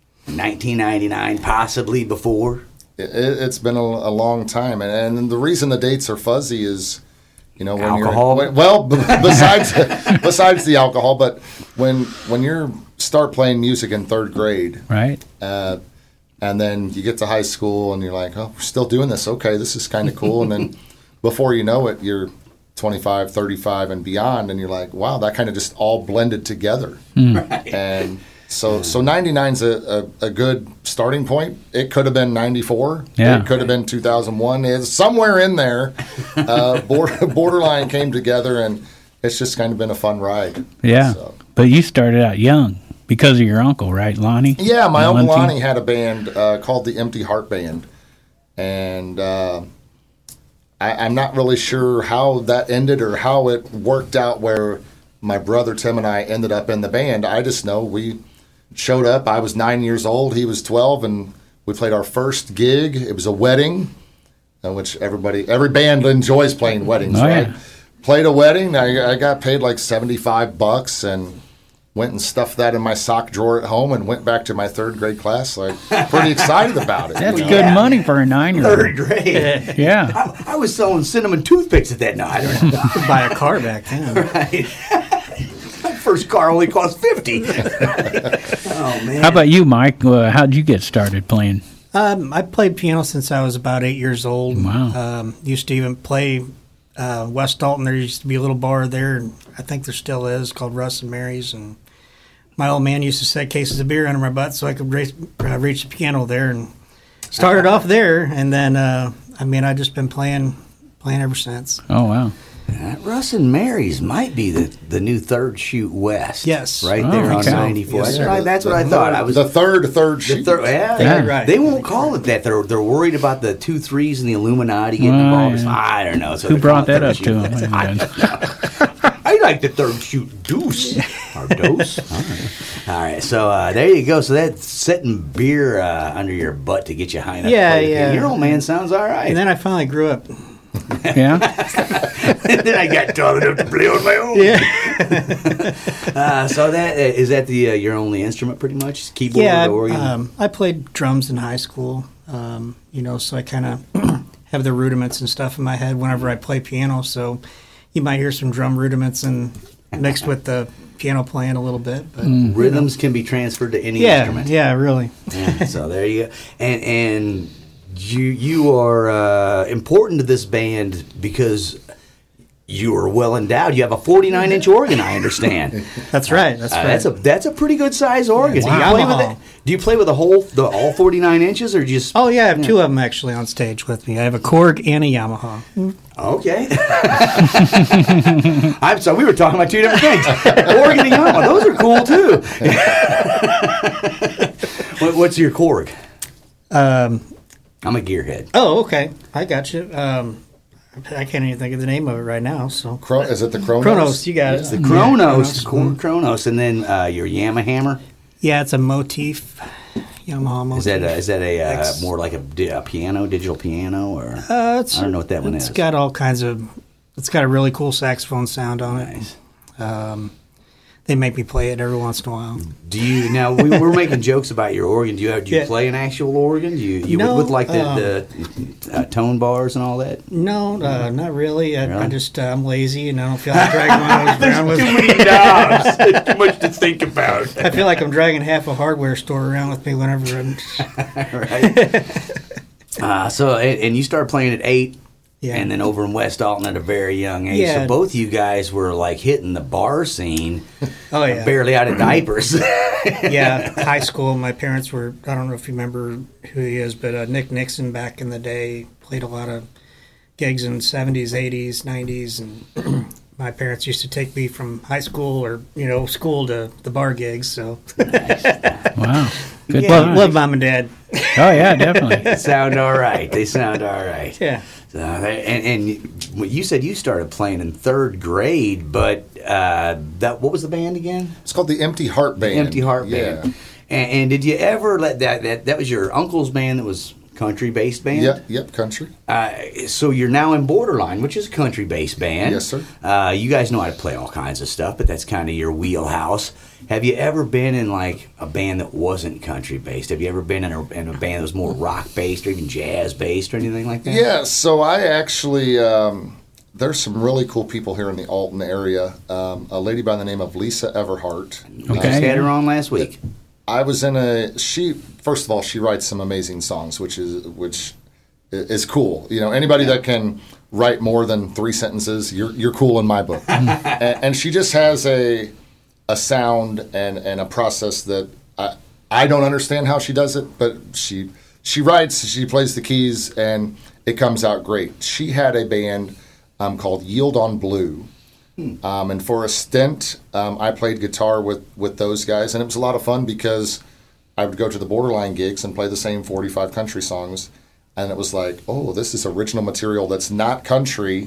1999, possibly before. It's been a long time, and the reason the dates are fuzzy is. When alcohol? Besides the alcohol, but when you start playing music in third grade, right, and then you get to high school and you're like, oh, we're still doing this. Okay, this is kind of cool. And then before you know it, you're 25, 35, and beyond, and you're like, wow, that kind of just all blended together. Right. And so 99's a good starting point. It could have been 94. Yeah. It could have been 2001. It's somewhere in there. Borderline came together, and it's just kind of been a fun ride. Yeah. So. But you started out young because of your uncle, right, Lonnie? Yeah, my Uncle Lonnie had a band called the Empty Heart Band. And I'm not really sure how that ended or how it worked out where my brother Tim and I ended up in the band. I just know we showed up. I was 9 years old. He was 12, and we played our first gig. It was a wedding, which every band enjoys playing weddings, right? Yeah. Played a wedding. I got paid like $75 and went and stuffed that in my sock drawer at home and went back to my third grade class. Like, pretty excited about it. That's good money for a 9-year-old. Third grade. Yeah. I was selling cinnamon toothpicks at that. No, I don't know. You could buy a car back then. Right. My first car only cost $50. Oh, man. How about you, Mike? How'd you get started playing? I played piano since I was about 8 years old. Wow. Used to even play West Dalton. There used to be a little bar there, and I think there still is, called Russ and Mary's. And my old man used to set cases of beer under my butt so I could reach the piano there, and started off there. And then, I just been playing ever since. Oh, wow. Russ and Mary's might be the new Third Chute West. Yes. Right there on 94. Yes, that's what I thought. I was the third chute. Yeah. Right. They won't call it that. They're worried about the 2 3s and the Illuminati getting involved. Yeah. I don't know. So who brought that up to him? I like the Third Chute deuce. Or dose. All right. So there you go. So that's setting beer under your butt to get you high enough to play the piano. Your old man sounds all right. And then I finally grew up. Yeah. And then I got tall enough to play on my own. Yeah. So that is that your only instrument, pretty much? Keyboard or organ? I played drums in high school. So I kind of have the rudiments and stuff in my head whenever I play piano. So you might hear some drum rudiments and mixed with the piano playing a little bit. But rhythms can be transferred to any instrument. Yeah, really. Yeah, so there you go. And you are important to this band because you are well endowed. You have a 49-inch organ, I understand. That's right. That's a pretty good size organ. Wow. Do you play with all 49 inches, or just? Oh yeah, I have 2 of them actually on stage with me. I have a Korg and a Yamaha. Okay. So we were talking about 2 different things. Korg and Yamaha, those are cool too. What's your Korg? I'm a gearhead. Oh, okay. I got you. I can't even think of the name of it right now. So is it the Kronos? Kronos, you got it. It's the Kronos. Kronos, and then your Yamaha hammer. Yeah, it's a Motif. Yamaha Motif. Is that a more like a piano, digital piano, or I don't know what that one is. It's got all kinds of. It's got a really cool saxophone sound on it. Nice. They make me play it every once in a while. Do you now? We were making jokes about your organ. Do you play an actual organ? Do you no, with like the tone bars and all that? No, not really. I just I'm lazy and I don't feel like dragging one of those around with me. Too many knobs. There's too much to think about. I feel like I'm dragging half a hardware store around with me whenever I'm. Right. So you started playing at 8. Yeah. And then over in West Dalton at a very young age. Yeah. So both of you guys were like hitting the bar scene. Oh, yeah. Barely out of diapers. Yeah, high school. My parents were, I don't know if you remember who he is, but Nick Nixon back in the day played a lot of gigs in the 70s, 80s, 90s. And my parents used to take me from high school or, school to the bar gigs. So. Wow. Good Yeah. luck. Love mom and dad. Oh yeah, definitely. They sound all right. They sound all right. Yeah. And you said you started playing in third grade, but what was the band again? It's called the Empty Heart Band. Empty Heart Yeah. Band. And did you ever let that was your uncle's band that was country-based band? Yep, country. So you're now in Borderline, which is a country-based band. Yes, sir. You guys know how to play all kinds of stuff, but that's kind of your wheelhouse. Have you ever been in like a band that wasn't country-based? Have you ever been in a band that was more rock-based or even jazz-based or anything like that? Yeah, so I actually, there's some really cool people here in the Alton area. A lady by the name of Lisa Everhart. Okay. Just had her on last week. I was in first of all, she writes some amazing songs, which is cool. You know, anybody that can write more than 3 sentences, you're cool in my book. And she just has a sound and a process that I don't understand how she does it, but she writes, she plays the keys, and it comes out great. She had a band called Yield on Blue. And for a stint, I played guitar with those guys, and it was a lot of fun because I would go to the Borderline gigs and play the same 45 country songs, and it was like, oh, this is original material that's not country.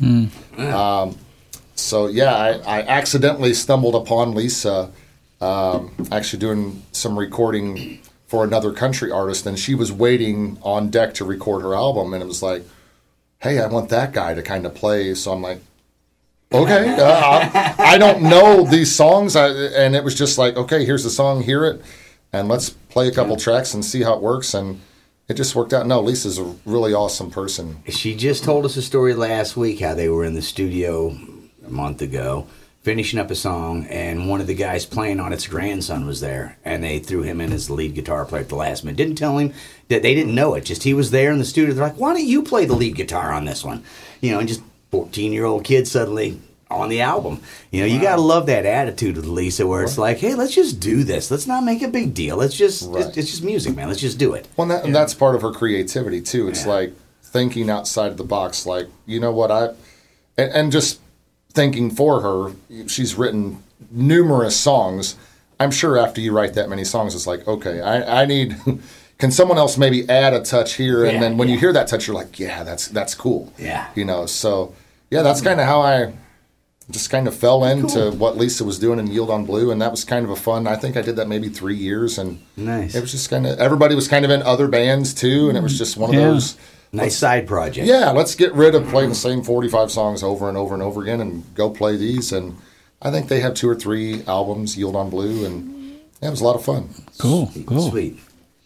So yeah, I accidentally stumbled upon Lisa actually doing some recording for another country artist, and she was waiting on deck to record her album, and it was like, hey, I want that guy to kind of play. So I'm like, okay, I don't know these songs, and it was just like, okay, here's the song, hear it, and let's play a couple tracks and see how it works, and it just worked out. No, Lisa's a really awesome person. She just told us a story last week how they were in the studio a month ago finishing up a song, and one of the guys playing on its grandson was there, and they threw him in as the lead guitar player at the last minute. Didn't tell him that they didn't know it, just he was there in the studio. They're like, why don't you play the lead guitar on this one? You know, and just 14-year-old kid suddenly on the album. You know, you got to love that attitude with Lisa where it's like, hey, let's just do this. Let's not make a big deal. Let's just, it's just music, man. Let's just do it. Well, and that's part of her creativity, too. It's like thinking outside of the box. Like, you know what, and just thinking for her, she's written numerous songs. I'm sure after you write that many songs, it's like, okay, I need... Can someone else maybe add a touch here? And then when you hear that touch, you're like, yeah, that's cool. Yeah. You know, so, yeah, that's kind of how I just kind of fell into what Lisa was doing in Yield on Blue, and that was kind of a fun, I think I did that maybe 3 years, and nice. It was just kind of, everybody was kind of in other bands too, and it was just one of those. Nice side project. Yeah, let's get rid of playing the same 45 songs over and over and over again and go play these, and I think they have 2 or 3 albums, Yield on Blue, and it was a lot of fun. Cool. Sweet.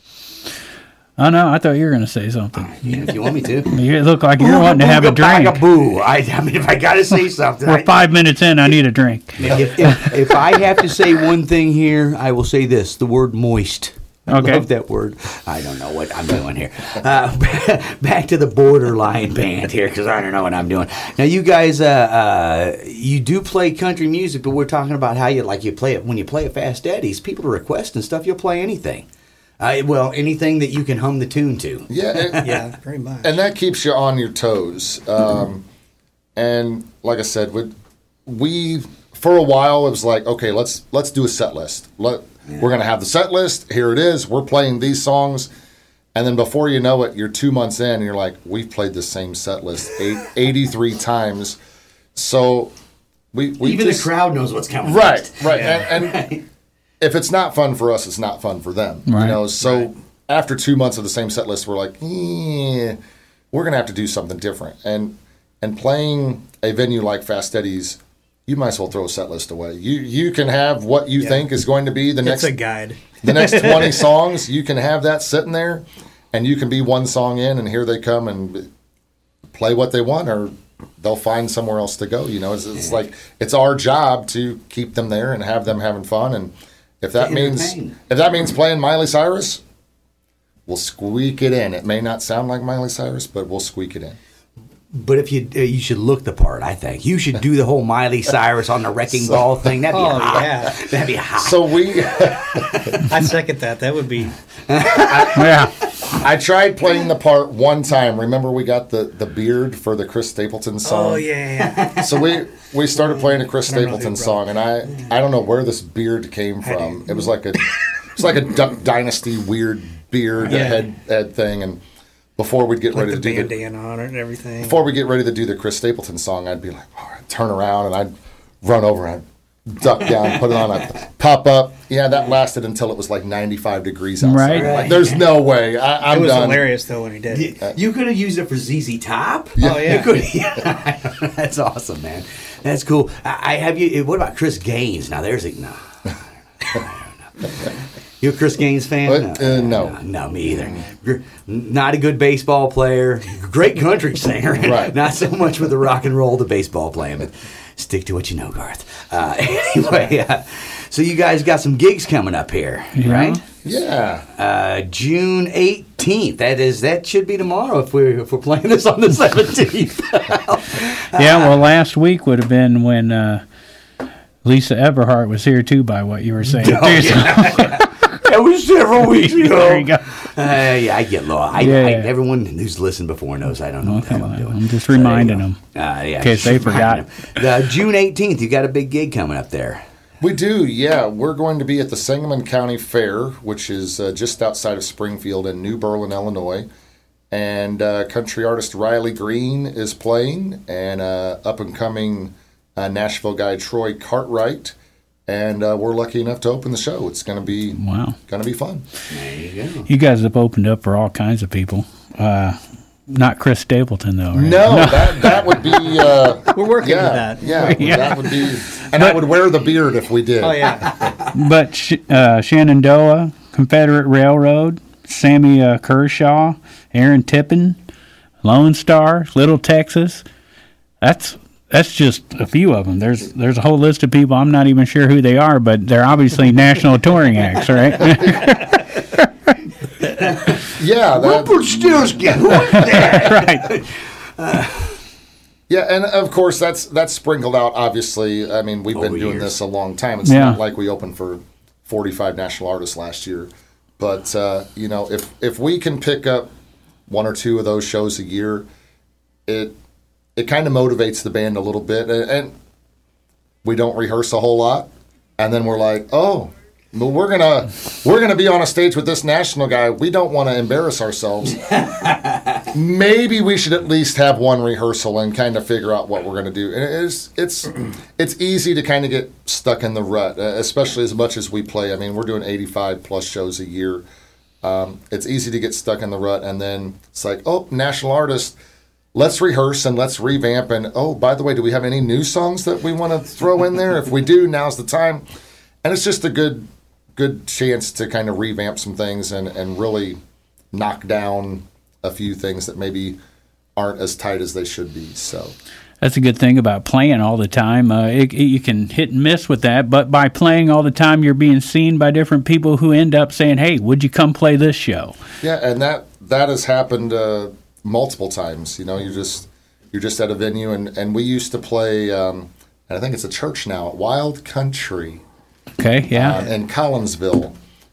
Oh, no, I thought you were going to say something. Yeah, if you want me to. You look like you're wanting to have a drink. Boo. I mean, if I got to say something. We're 5 minutes in, I need a drink. If I have to say one thing here, I will say this, the word moist. I love that word. I don't know what I'm doing here. Back to the Borderline band here, because I don't know what I'm doing. Now, you guys, you do play country music, but we're talking about how you play it. When you play at Fast Eddie's, people request and stuff, you'll play anything. Anything that you can hum the tune to. Yeah, Yeah, very much. and that keeps you on your toes. And like I said, we for a while it was like, okay, let's do a set list. We're going to have the set list. Here it is. We're playing these songs. And then before you know it, you're 2 months in and you're like, we've played the same set list 83 times. So we Even the crowd knows what's coming. Right, next. right. And if it's not fun for us, it's not fun for them. Right. You know, so after 2 months of the same set list, we're like, we're going to have to do something different. And playing a venue like Fast Eddie's, you might as well throw a set list away. You can have what you think is going to be the next It's a guide. the next 20 songs. You can have that sitting there, and you can be one song in, and here they come and play what they want, or they'll find somewhere else to go. You know, it's like it's our job to keep them there and have them having fun. And if that means playing Miley Cyrus, we'll squeak it in. It may not sound like Miley Cyrus, but we'll squeak it in. But if you should look the part, I think. You should do the whole Miley Cyrus on the wrecking ball thing. That'd be hot. Yeah. That'd be hot. So I second that. That would be. Yeah. I tried playing the part one time. Remember we got the beard for the Chris Stapleton song? Oh, yeah. So we started playing a Chris Stapleton song, and I don't know where this beard came from. It was like a It's like a Duck Dynasty weird beard head thing, and before we'd get ready to do bandana on it and everything. Before we get ready to do the Chris Stapleton song, I'd be like, I'd turn around and I'd run over and I'd duck down, put it on, I'd pop up. Yeah, that lasted until it was like 95 degrees outside. Right. Like, there's no way. I'm it was done. hilarious though when he did it. You could have used it for ZZ Top. Yeah. Oh yeah. That's awesome, man. That's cool. I have you. What about Chris Gaines? Now there's a no. You a Chris Gaines fan? No, me either. Not a good baseball player. Great country singer. Right. Not so much with the rock and roll, the baseball playing. But stick to what you know, Garth. Anyway, so you guys got some gigs coming up here, right? Yeah. June 18th. That should be tomorrow if we're playing this on the 17th. Yeah, well, last week would have been when Lisa Everhart was here too, by what you were saying. That was several weeks ago. There you go. Yeah, I get low. Everyone who's listened before knows I don't know what the hell I'm doing. I'm just reminding them. In case they forgot. June 18th, you got a big gig coming up there. We do, yeah. We're going to be at the Sangamon County Fair, which is just outside of Springfield in New Berlin, Illinois. And country artist Riley Green is playing, and up-and-coming Nashville guy Troy Cartwright. And we're lucky enough to open the show. It's going to be fun. There you go. You guys have opened up for all kinds of people. Not Chris Stapleton, though, right? No, that would be... We're working with that. Yeah, that would be... And I would wear the beard if we did. Oh yeah. But Shenandoah, Confederate Railroad, Sammy Kershaw, Aaron Tippin, Lone Star, Little Texas. That's just a few of them. There's a whole list of people. I'm not even sure who they are, but they're obviously national touring acts, right? Yeah. Who is that? Right. Yeah, and of course that's sprinkled out. Obviously, I mean we've been doing this a long time. It's Yeah. not like we opened for 45 national artists last year, but if we can pick up one or two of those shows a year, it kind of motivates the band a little bit, and we don't rehearse a whole lot, and then we're like, oh, well, we're gonna be on a stage with this national guy. We don't want to embarrass ourselves. Maybe we should at least have one rehearsal and kind of figure out what we're going to do. And it's easy to kind of get stuck in the rut, especially as much as we play. I mean, we're doing 85 plus shows a year. It's easy to get stuck in the rut, and then it's like, oh, national artist. Let's rehearse and let's revamp. And oh, by the way, do we have any new songs that we want to throw in there? If we do, now's the time. And it's just a good chance to kind of revamp some things and really knock down a few things that maybe aren't as tight as they should be. So That's a good thing about playing all the time. You can hit and miss with that, but by playing all the time, you're being seen by different people who end up saying, hey, would you come play this show? Yeah, and that has happened multiple times. You know, you're just at a venue, and we used to play, and I think it's a church now, at Wild Country. Okay, yeah. In Collinsville.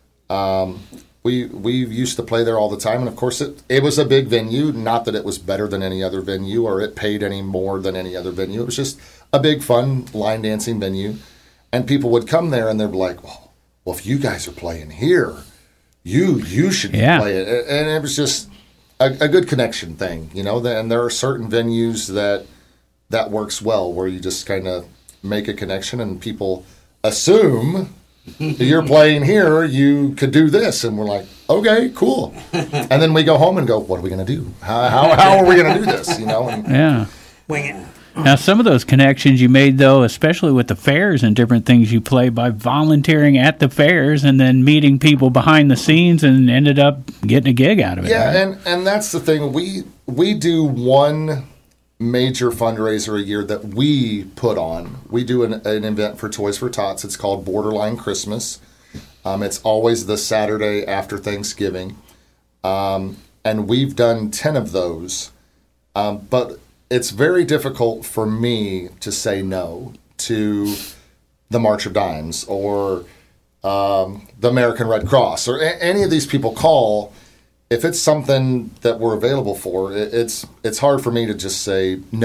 We used to play there all the time, and of course it was a big venue. Not that it was better than any other venue or it paid any more than any other venue. It was just a big, fun line dancing venue, and people would come there and they'd be like, "Well, if you guys are playing here, you should play it." And it was just a good connection thing, you know. And there are certain venues that works well where you just kind of make a connection, and people assume. You're playing here, you could do this. And we're like, okay, cool. And then we go home and go, what are we going to do? How are we going to do this? You know? And Yeah. Wing it. Now, some of those connections you made, though, especially with the fairs and different things you play by volunteering at the fairs and then meeting people behind the scenes and ended up getting a gig out of it. yeah, right? and that's the thing. We do one major fundraiser a year that we put on. We do an event for Toys for Tots. It's called Borderline Christmas. It's always the Saturday after Thanksgiving. And we've done 10 of those. But it's very difficult for me to say no to the March of Dimes or the American Red Cross or any of these people call. If it's something that we're available for, it's hard for me to just say no.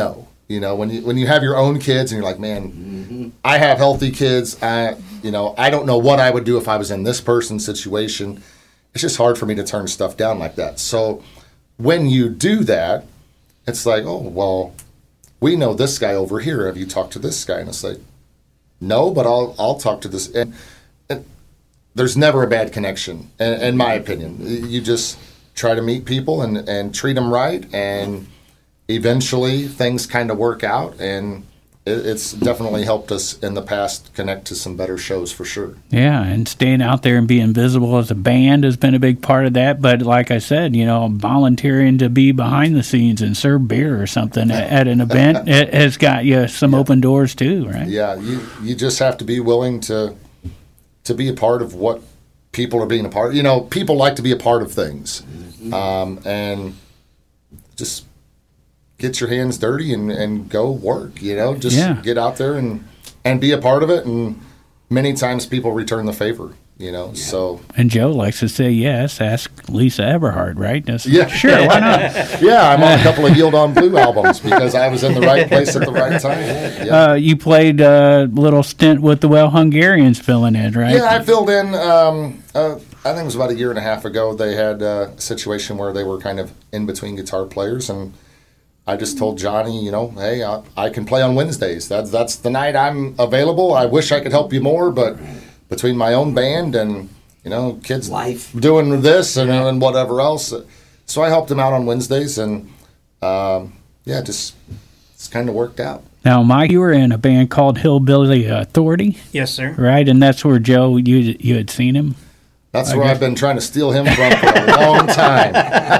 when you have your own kids and you're like, man, I have healthy kids. I don't know what I would do if I was in this person's situation. It's just hard for me to turn stuff down like that. So when you do that, it's like, oh, well, we know this guy over here. Have you talked to this guy? And it's like, no, but I'll talk to this. And there's never a bad connection, in my opinion. You just try to meet people and treat them right, and eventually things kind of work out, and it's definitely helped us in the past connect to some better shows for sure. Yeah, and staying out there and being visible as a band has been a big part of that. But like I said, volunteering to be behind the scenes and serve beer or something at an event, it has got you some open doors too, right? Yeah, you just have to be willing to be a part of what people are being a part of. People like to be a part of things, and just get your hands dirty and go work, get out there and be a part of it. And many times people return the favor, so. And Joe likes to say, yes, ask Lisa Everhart, right? Yeah. Sure, why not? Yeah, I'm on a couple of Yield on Blue albums because I was in the right place at the right time. Yeah. You played a little stint with the Well Hungarians filling in, right? Yeah, I filled in, I think it was about a year and a half ago. They had a situation where they were kind of in between guitar players, and I just told Johnny, hey, I can play on Wednesdays. That's the night I'm available. I wish I could help you more, but between my own band and, kids Life. doing this and whatever else. So I helped him out on Wednesdays, and it's kind of worked out. Now, Mike, you were in a band called Hillbilly Authority. Yes, sir. Right, and that's where Joe, you had seen him? That's where I've been trying to steal him from for a long time.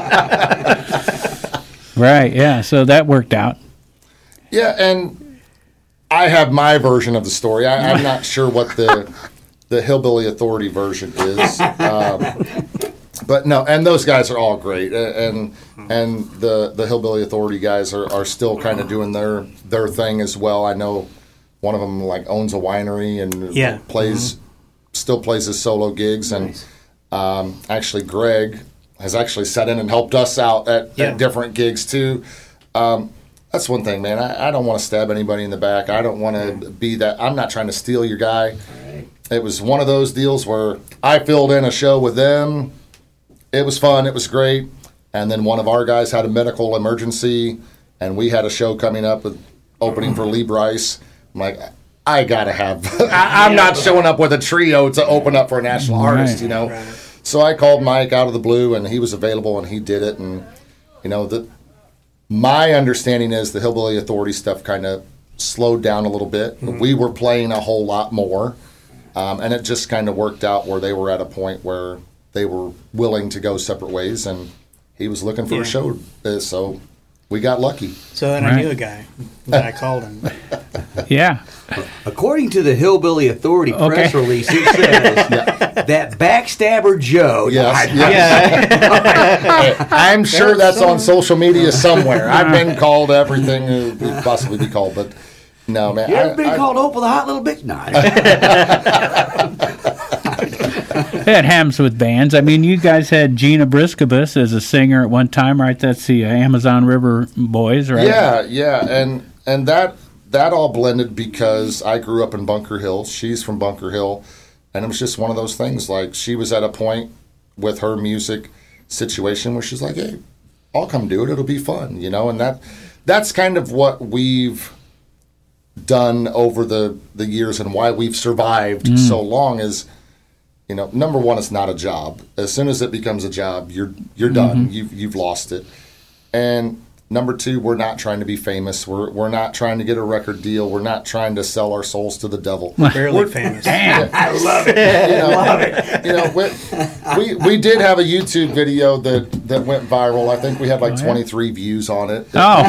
Right, yeah, so that worked out. Yeah, and I have my version of the story. I'm not sure what the Hillbilly Authority version is. But no, and those guys are all great. And the Hillbilly Authority guys are still kind of doing their thing as well. I know one of them owns a winery and still plays his solo gigs. And actually Greg has actually sat in and helped us out at different gigs too. That's one thing, man. I don't want to stab anybody in the back. I don't want to be that. I'm not trying to steal your guy. Right. It was one of those deals where I filled in a show with them. It was fun. It was great. And then one of our guys had a medical emergency, and we had a show coming up with opening for Lee Bryce. I'm like, I got to have – I'm not showing up with a trio to open up for a national artist, Right. So I called Mike out of the blue, and he was available, and he did it. And, my understanding is the Hillbilly Authority stuff kind of slowed down a little bit. Mm-hmm. We were playing a whole lot more, and it just kind of worked out where they were at a point where they were willing to go separate ways, and he was looking for a show, so we got lucky. So then I knew a guy that I called him. Yeah. According to the Hillbilly Authority press release, it says that Backstabber Joe. Yes. I'm sure that's on social media somewhere. I've been called everything it could possibly be called, but no, man. You ever been called Hope with a Hot Little Big Knife? It happens with bands. I mean, you guys had Gina Briscobus as a singer at one time, right? That's the Amazon River Boys, right? Yeah, and that all blended because I grew up in Bunker Hill. She's from Bunker Hill, and it was just one of those things. Like, she was at a point with her music situation where she's like, "Hey, I'll come do it. It'll be fun," And that's kind of what we've done over the years, and why we've survived so long is. Number one, it's not a job. As soon as it becomes a job, you're done. You've lost it. And number two, we're not trying to be famous. We're not trying to get a record deal. We're not trying to sell our souls to the devil. Barely famous. Damn. I love it. We did have a YouTube video that went viral. I think we had 23 views on it. Oh.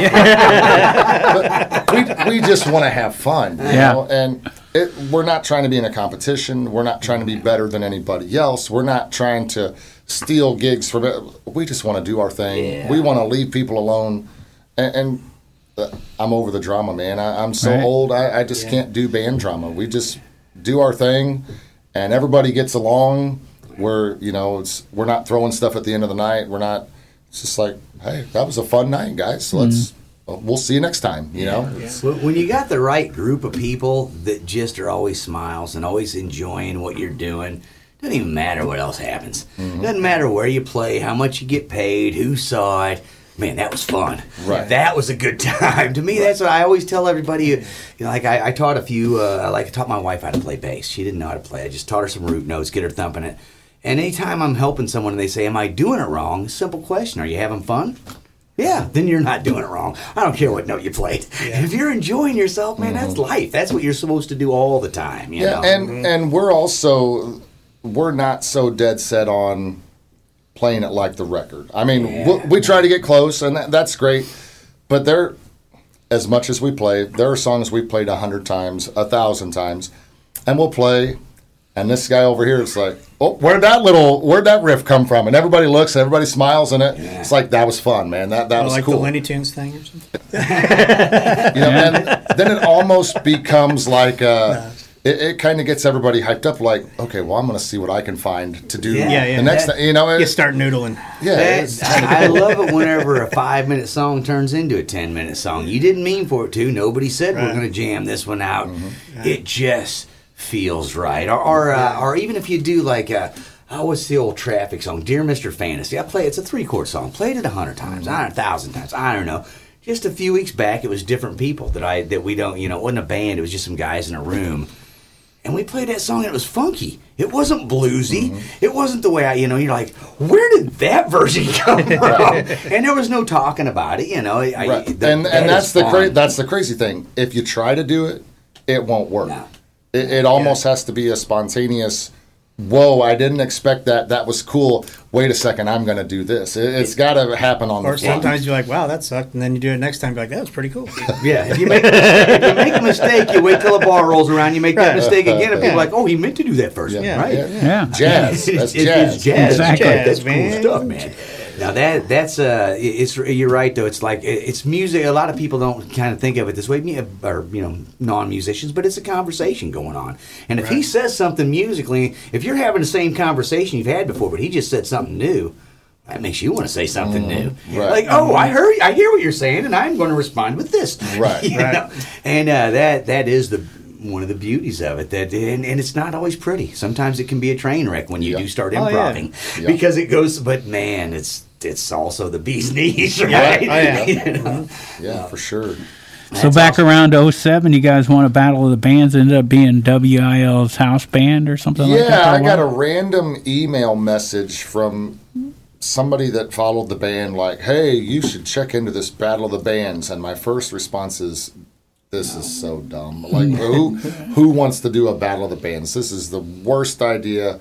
But we just want to have fun, and we're not trying to be in a competition. We're not trying to be better than anybody else. We're not trying to steal gigs from it. We just want to do our thing. Yeah. We want to leave people alone. And I'm over the drama, man. I'm so old. I just can't do band drama. We just do our thing, and everybody gets along. We're we're not throwing stuff at the end of the night. We're not. It's just like, hey, that was a fun night, guys. So we'll see you next time. You know, When you got the right group of people that just are always smiles and always enjoying what you're doing, doesn't even matter what else happens. Doesn't matter where you play, how much you get paid, who saw it. Man, that was fun. Right. That was a good time. To me, that's what I always tell everybody. You know, like I taught a few. I taught my wife how to play bass. She didn't know how to play. I just taught her some root notes, get her thumping it. And anytime I'm helping someone and they say, "Am I doing it wrong?" Simple question: Are you having fun? Yeah, then you're not doing it wrong. I don't care what note you played. If you're enjoying yourself, man, that's life. That's what you're supposed to do all the time. You know? and we're not so dead set on playing it like the record. I mean, we try to get close, and that's great. But as much as we play, there are songs we've played 100 times, 1,000 times, and we'll play. And this guy over here, it's like, oh, where'd that riff come from? And everybody looks, and everybody smiles, and it's like, that was fun, man. That was like cool. the Looney Tunes thing or something. And then it almost becomes like it kind of gets everybody hyped up. Like, okay, well, I'm going to see what I can find to do the next thing. You know, You start noodling. Yeah, I love it whenever a 5-minute song turns into a 10-minute song. You didn't mean for it to. Nobody said we're going to jam this one out. It just feels right. Or even if you do like what's the old Traffic song, Dear Mr. Fantasy. It's a 3-chord song. Played it 100 times, 1,000 times. I don't know. Just a few weeks back, it was different people that we don't, it wasn't a band. It was just some guys in a room. And we played that song, and it was funky. It wasn't bluesy. It wasn't the way you're like, where did that version come from? And there was no talking about it, right. And that's the crazy thing. If you try to do it, it won't work. No. It almost has to be a spontaneous, whoa, I didn't expect that. That was cool. Wait a second, I'm going to do this. It's got to happen on the fly. Or sometimes you're like, wow, that sucked. And then you do it next time, you're like, that was pretty cool. Yeah, if you make a mistake, you wait till the bar rolls around, you make that mistake again, and people are like, oh, he meant to do that first. Yeah. Right? Yeah. Jazz. That's jazz. It's jazz. Exactly. That's man. cool stuff, man. Now that's you're right though. It's like it's music. A lot of people don't kind of think of it this way, or non-musicians, but it's a conversation going on. And if he says something musically, if you're having the same conversation you've had before, but he just said something new, that makes you want to say something new. Right. Like, oh, I hear what you're saying, and I'm going to respond with this. Right. You know? And that is one of the beauties of it, and it's not always pretty. Sometimes it can be a train wreck when you do start improving because it goes. But man, it's also the bee's knees, right? Yeah, for sure. So back around 07, you guys won a Battle of the Bands, ended up being WIL's house band or something like that? Yeah, I got a random email message from somebody that followed the band like, hey, you should check into this Battle of the Bands. And my first response is, this is so dumb. Like, who wants to do a Battle of the Bands? This is the worst idea.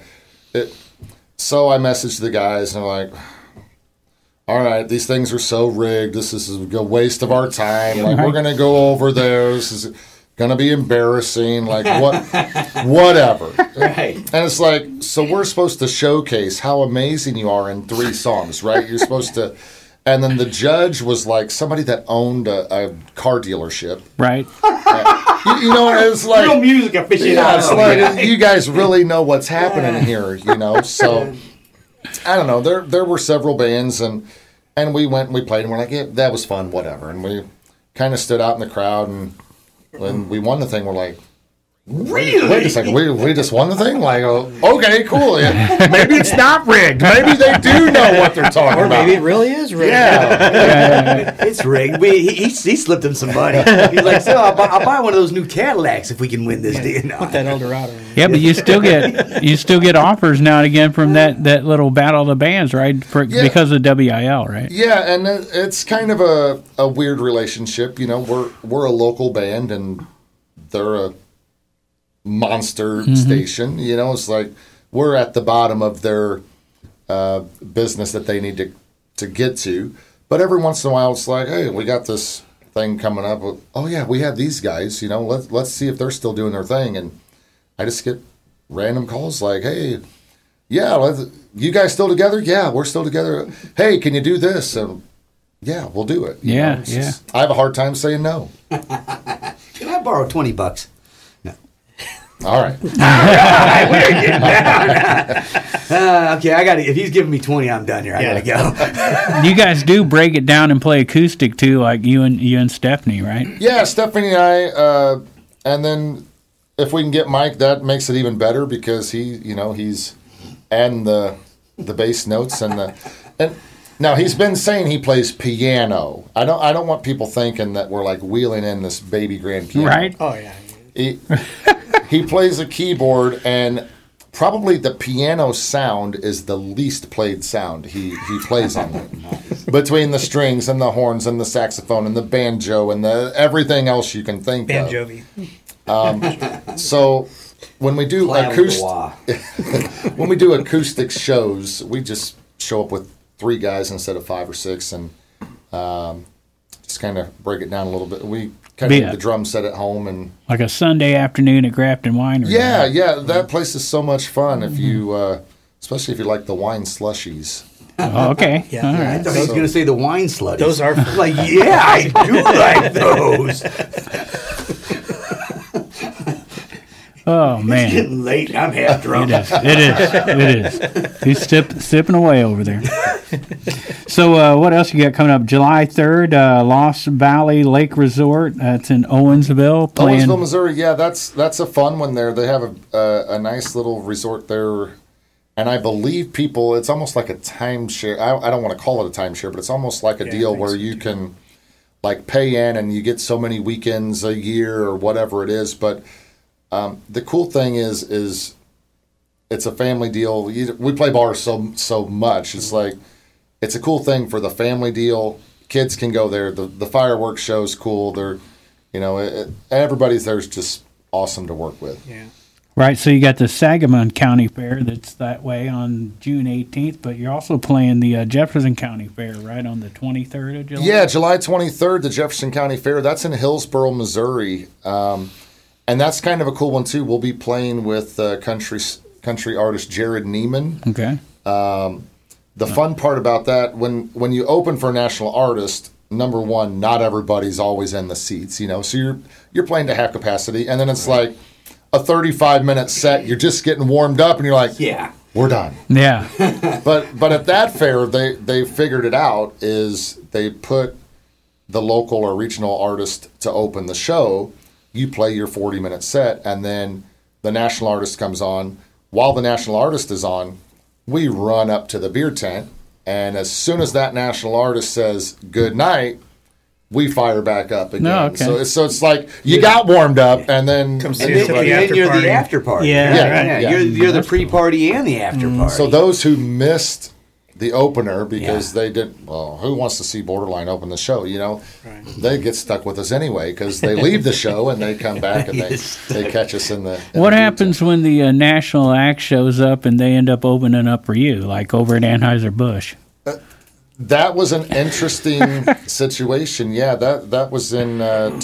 So I messaged the guys, and I'm like, all right, these things are so rigged. This is a waste of our time. Like, we're going to go over there. This is going to be embarrassing. Like, whatever. Right. And it's like, so we're supposed to showcase how amazing you are in 3 songs, right? You're supposed to... And then the judge was like somebody that owned a car dealership. Right. It's like... Real music aficionado. Yeah, it's like, you guys really know what's happening here, So, I don't know. There were several bands, and we went and we played, and we're like, yeah, that was fun, whatever. And we kind of stood out in the crowd, and when we won the thing, we're like, really? Wait a second, we just won the thing? Like, okay, cool. Yeah. Maybe it's not rigged. Maybe they do know what they're talking Or about. maybe it really is rigged. Yeah. It's rigged. He slipped him some money. He's like, so I'll buy one of those new Cadillacs if we can win this deal. No. Put that Eldorado. Yeah, but you still get offers now and again from that little Battle of the Bands, right? Because of WIL, right? Yeah, and it's kind of a weird relationship. We're a local band, and they're a monster station. It's like we're at the bottom of their business that they need to get to. But every once in a while, it's like, hey, we got this thing coming up. Oh yeah, we have these guys. Let's see if they're still doing their thing. And I just get random calls like, hey, yeah, you guys still together? Yeah, we're still together. Hey, can you do this? And yeah, we'll do it. Yeah. I have a hard time saying no. Can I borrow $20? No. All right. We're getting down. Okay, I got to. If he's giving me 20, I'm done here. I got to go. You guys do break it down and play acoustic too, like you and Stephanie, right? Yeah, Stephanie and I, and then if we can get Mike, that makes it even better because he's adding the bass notes and now he's been saying he plays piano. I don't want people thinking that we're like wheeling in this baby grand piano. Right? Oh yeah. He plays a keyboard, and probably the piano sound is the least played sound he plays on it. Between the strings and the horns and the saxophone and the banjo and the everything else you can think Banjovi. of. So when we do acoustic shows, we just show up with 3 guys instead of 5 or 6, and just kind of break it down a little bit. We kind of do the drum set at home, and like a Sunday afternoon at Grafton Winery. Yeah, that place is so much fun if you, especially if you like the wine slushies. Oh, okay. Yeah. All I right. thought he was going to say the wine slutties. Those are fun. like, yeah, I do like those. Oh man, It's getting late. I'm half drunk. it is. He's sipping away over there. So what else you got coming up? July 3rd, Lost Valley Lake Resort. That's in Owensville. Owensville, Missouri. Yeah, that's a fun one there. They have a nice little resort there, and I believe people. It's almost like a timeshare. I don't want to call it a timeshare, but it's almost like a deal where you can like pay in and you get so many weekends a year or whatever it is. But the cool thing is it's a family deal. We play bars so much. It's like it's a cool thing for the family deal. Kids can go there. The fireworks show's cool. They're, everybody's there is just awesome to work with. Yeah. Right, so you got the Sangamon County Fair that's that way on June 18th, but you're also playing the Jefferson County Fair, right, on the 23rd of July? Yeah, July 23rd, the Jefferson County Fair. That's in Hillsboro, Missouri. And that's kind of a cool one, too. We'll be playing with country artist Jared Neiman. Okay. The fun part about that, when you open for a national artist, number one, not everybody's always in the seats, So you're playing to half capacity, and then it's like a 35-minute set. You're just getting warmed up, and you're like, Yeah. we're done. Yeah. But at that fair, they figured it out. Is they put the local or regional artist to open the show. You play your 40-minute set, and then the national artist comes on. While the national artist is on, we run up to the beer tent, and as soon as that national artist says good night, we fire back up again. No, okay. So it's like you got warmed up, and then Come see And us then, at the and after you're party. the after party. Yeah, right. Yeah. You're the pre-party and the after party. So those who missed the opener because they didn't, well, who wants to see Borderline open the show, Right. They get stuck with us anyway because they leave the show and they come back and they catch us in the What happens when the national act shows up and they end up opening up for you, like over at Anheuser-Busch? That was an interesting situation. Yeah, that was in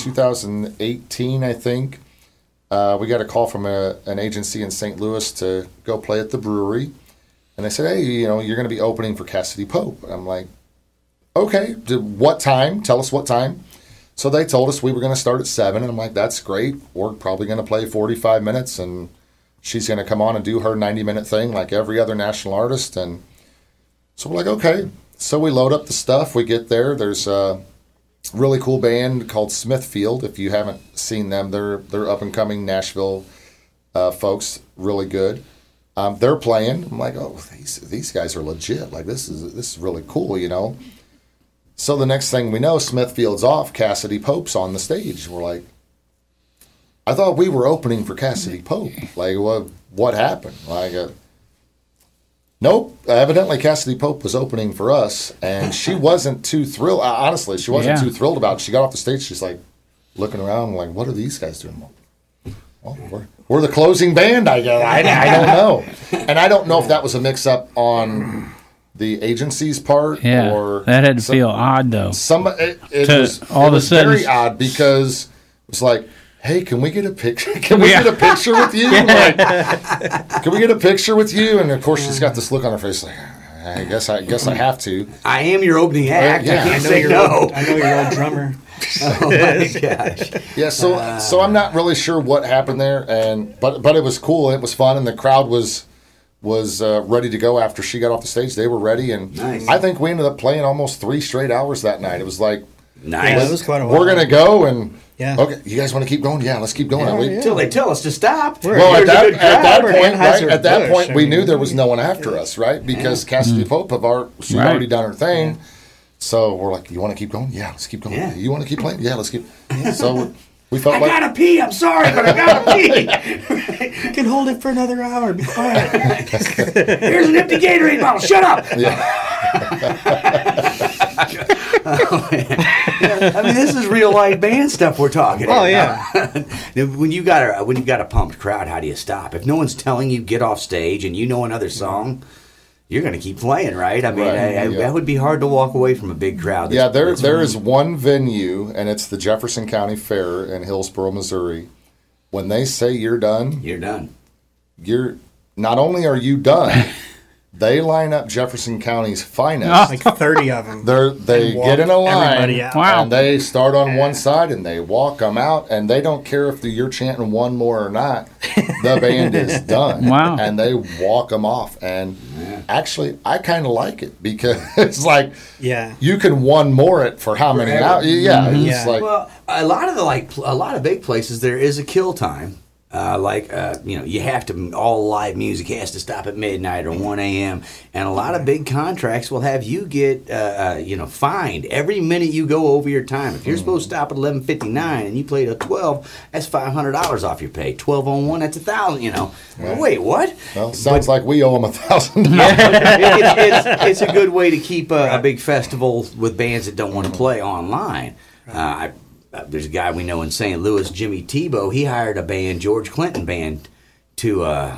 2018, I think. We got a call from an agency in St. Louis to go play at the brewery. And they said, hey, you're going to be opening for Cassidy Pope. And I'm like, okay, what time? Tell us what time. So they told us we were going to start at 7. And I'm like, that's great. We're probably going to play 45 minutes. And she's going to come on and do her 90-minute thing like every other national artist. And so we're like, okay. So we load up the stuff. We get there. There's a really cool band called Smithfield. If you haven't seen them, they're up-and-coming Nashville folks, really good. They're playing. I'm like, oh, these guys are legit. Like this is really cool, So the next thing we know, Smithfield's off. Cassidy Pope's on the stage. We're like, I thought we were opening for Cassidy Pope. Like, what happened? Like, nope. Evidently, Cassidy Pope was opening for us, and she wasn't too thrilled. Honestly, she wasn't too thrilled about it. She got off the stage. She's like looking around, like, what are these guys doing? Well, we're the closing band, I guess. I don't know. And I don't know if that was a mix-up on the agency's part. Yeah, or that had to feel odd, though. It was very odd because it was like, hey, can we get a picture? Can we get a picture with you? Like, can we get a picture with you? And of course, she's got this look on her face, like, I guess I have to. I am your opening act. Yeah. I can't I know say your no. I know your old drummer. Oh my gosh! Yeah, so I'm not really sure what happened there, but it was cool. It was fun, and the crowd was ready to go after she got off the stage. They were ready, and Nice. I think we ended up playing almost 3 straight hours that night. It was like, Nice. Yeah, it was quite a while. we're gonna go, and Yeah. okay, you guys want to keep going? Yeah, let's keep going. And we- Until they tell us to stop. Well, Here's a good crowd. We're at that Anheuser-Busch, point, we I knew mean, there was no one after us, right? Because Cassidy Pope she'd Right. already done her thing. So we're like, you want to keep going? Yeah, let's keep going. Yeah. You want to keep playing? Yeah, let's keep. So we felt I like gotta pee. I'm sorry, but I gotta pee. You can hold it for another hour. Be quiet. Here's an empty Gatorade bottle. Shut up. I mean, this is real life band stuff we're talking about. Oh, yeah. When you got a pumped crowd, how do you stop? If no one's telling you get off stage and you know another song, you're going to keep playing, right? I mean, Right, yeah. that would be hard to walk away from a big crowd. Yeah, there is one venue, and it's the Jefferson County Fair in Hillsboro, Missouri. When they say you're done, You're done. you're not only are you done, they line up Jefferson County's finest. Like 30 of them. They get in a line, everybody out. Wow. and they start on one side, and they walk them out, and they don't care if you're chanting one more or not. The band is done. Wow. And they walk them off. And actually, I kind of like it because it's like, Yeah. you can one more it for how many Forever. hours? Yeah, it's Yeah. like, Well, a lot of big places there is a kill time. You have to, all live music has to stop at midnight or 1 a.m. And a lot of big contracts will have you get, fined every minute you go over your time. If you're supposed to stop at 11:59 and you played at 12, that's $500 off your pay. 12 on 1, that's $1,000. Wait, what? well, sounds like we owe them $1,000. It's a good way to keep a big festival with bands that don't want to play online. There's a guy we know in St. Louis, Jimmy Tebow. He hired a band, George Clinton Band, to.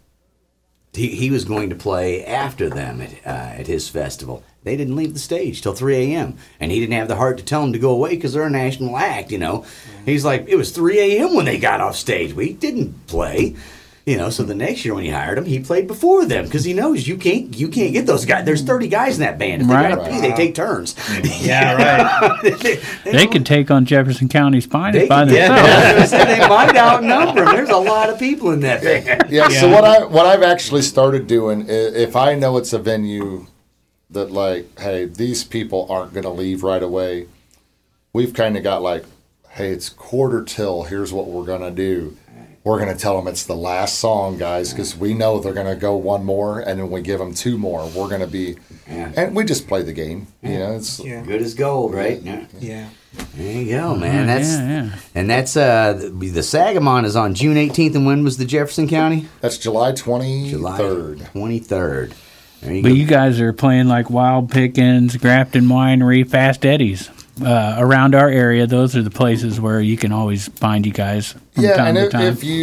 He was going to play after them at his festival. They didn't leave the stage till 3 a.m. and he didn't have the heart to tell them to go away because they're a national act. He's like, it was 3 a.m. when they got off stage. We didn't play. So the next year when he hired him, he played before them because he knows you can't get those guys. There's 30 guys in that band. If they Right. gotta pee, they take turns. Yeah, right. They could take on Jefferson County's finest by Yeah, themselves. I was gonna say, they might outnumber them. There's a lot of people in that band. Yeah, so what I've actually started doing, if I know it's a venue that like, hey, these people aren't going to leave right away, we've kind of got like, hey, it's 1:45. Here's what we're going to do. We're going to tell them it's the last song, guys, because we know they're going to go one more, and then we give them 2 more. We're going to be, and we just play the game. It's Yeah. Good as gold, right? Yeah. Yeah. There you go, man. That's yeah. the Sagamon is on June 18th, and when was the Jefferson County? that's July 23rd. July 23rd. There you But go. you guys are playing like Wild Pickens, Grafton Winery, Fast Eddie's. Around our area, those are the places where you can always find you guys from Yeah, time and to time.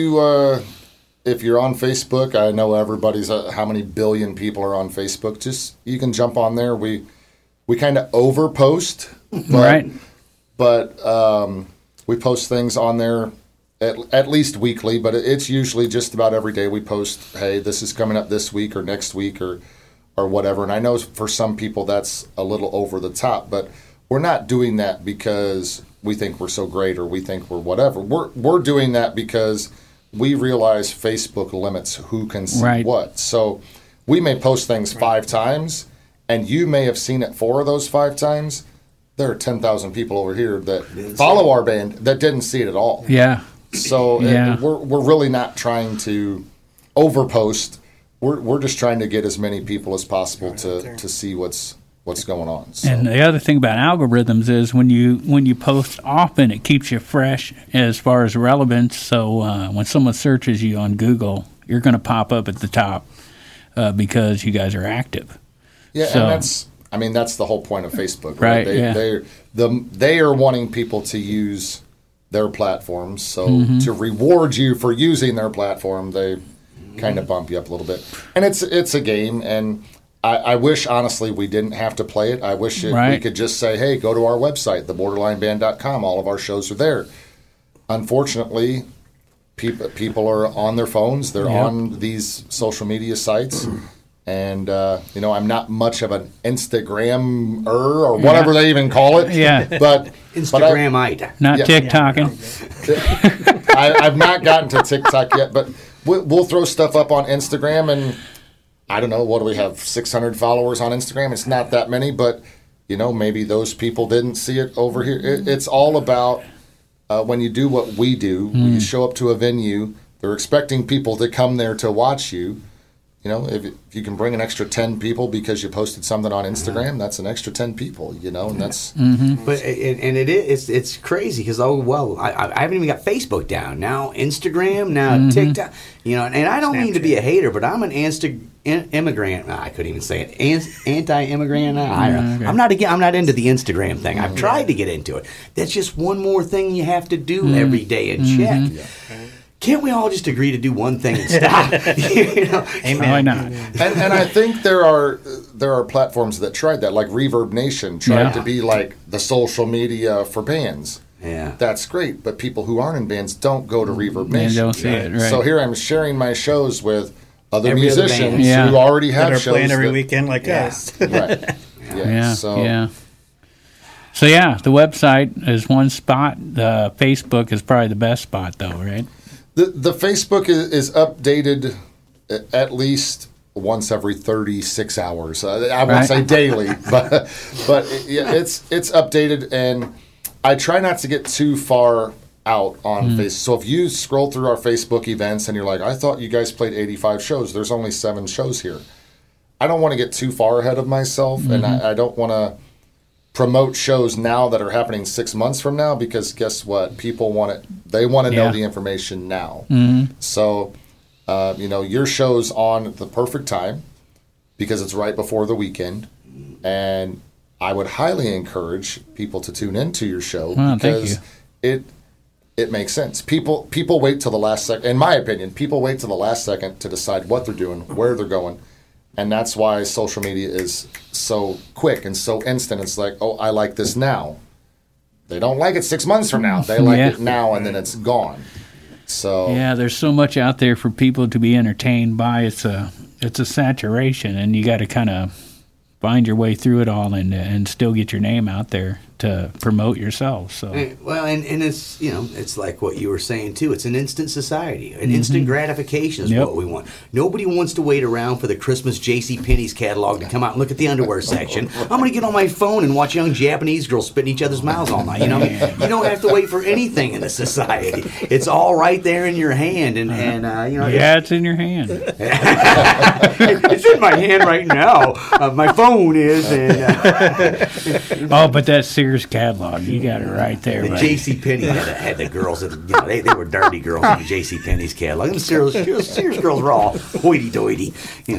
if you're on Facebook, I know everybody's how many billion people are on Facebook. Just you can jump on there. We kind of overpost, Right. But we post things on there at least weekly. But it's usually just about every day we post. Hey, this is coming up this week or next week or whatever. And I know for some people that's a little over the top, but we're not doing that because we think we're so great or we think we're whatever. We're doing that because we realize Facebook limits who can see Right. what. So we may post things 5 times, and you may have seen it 4 of those 5 times. There are 10,000 people over here that follow our band that didn't see it at all. Yeah. So Yeah. we're really not trying to overpost. We're just trying to get as many people as possible to see what's going on. So. And the other thing about algorithms is when you post often, it keeps you fresh as far as relevance. So when someone searches you on Google, you're going to pop up at the top because you guys are active. Yeah, So- and that's the whole point of Facebook, Right, right? They are wanting people to use their platforms. So Mm-hmm. to reward you for using their platform, they kind of bump you up a little bit. And it's a game, and I wish, honestly, we didn't have to play it. I wish we Right. could just say, hey, go to our website, theborderlineband.com. All of our shows are there. Unfortunately, people are on their phones. They're Yep. on these social media sites. And, I'm not much of an Instagrammer or whatever they even call it. Yeah. But Instagramite. Not TikToking. I've not gotten to TikTok yet, but we'll throw stuff up on Instagram. And I don't know, what do we have, 600 followers on Instagram? It's not that many, but, maybe those people didn't see it over here. It's all about when you do what we do, when you show up to a venue, they're expecting people to come there to watch you. If you can bring an extra 10 people because you posted something on Instagram, that's an extra 10 people, and that's... But it's crazy because, I haven't even got Facebook down. Now Instagram, now TikTok, and I don't mean to be a hater, but I'm an immigrant. I couldn't even say it. Anti-immigrant. I'm not into the Instagram thing. I've tried to get into it. That's just one more thing you have to do every day and check. Yeah. Can't we all just agree to do one thing and stop? Amen. Why not? And I think there are platforms that tried that, like Reverb Nation tried to be like the social media for bands. Yeah, that's great. But people who aren't in bands don't go to Reverb Nation. They don't see it, right? So here I'm sharing my shows with other musicians who already have that are shows playing every weekend like us. Right. Yeah. So the website is one spot. The Facebook is probably the best spot, though, right? The Facebook is updated at least once every 36 hours. I won't say daily, but it's updated, and I try not to get too far out on Facebook. So if you scroll through our Facebook events and you're like, I thought you guys played 85 shows. There's only 7 shows here. I don't want to get too far ahead of myself, and I don't want to promote shows now that are happening 6 months from now, because guess what? People want it. They want to know the information now. So, your show's on the perfect time because it's right before the weekend, and I would highly encourage people to tune into your show because it makes sense. People wait till the last second. In my opinion, people wait till the last second to decide what they're doing, where they're going. And that's why social media is so quick and so instant. It's like, oh, I like this now. They don't like it 6 months from now. They like it now, and then it's gone. So there's so much out there for people to be entertained by. It's a saturation, and you got to kind of find your way through it all and still get your name out there to promote yourself. So and it's it's like what you were saying too. It's an instant society. An instant gratification is what we want. Nobody wants to wait around for the Christmas JCPenney's catalog to come out and look at the underwear section. I'm going to get on my phone and watch young Japanese girls spit in each other's mouths all night. You don't have to wait for anything in this society. It's all right there in your hand, and it's in your hand. It's in my hand right now. My phone is, and but that Sears catalog, you got it right there. The JCPenney had the girls that they were dirty girls in the JCPenney's catalog. And the Sears girls were all hoity-toity.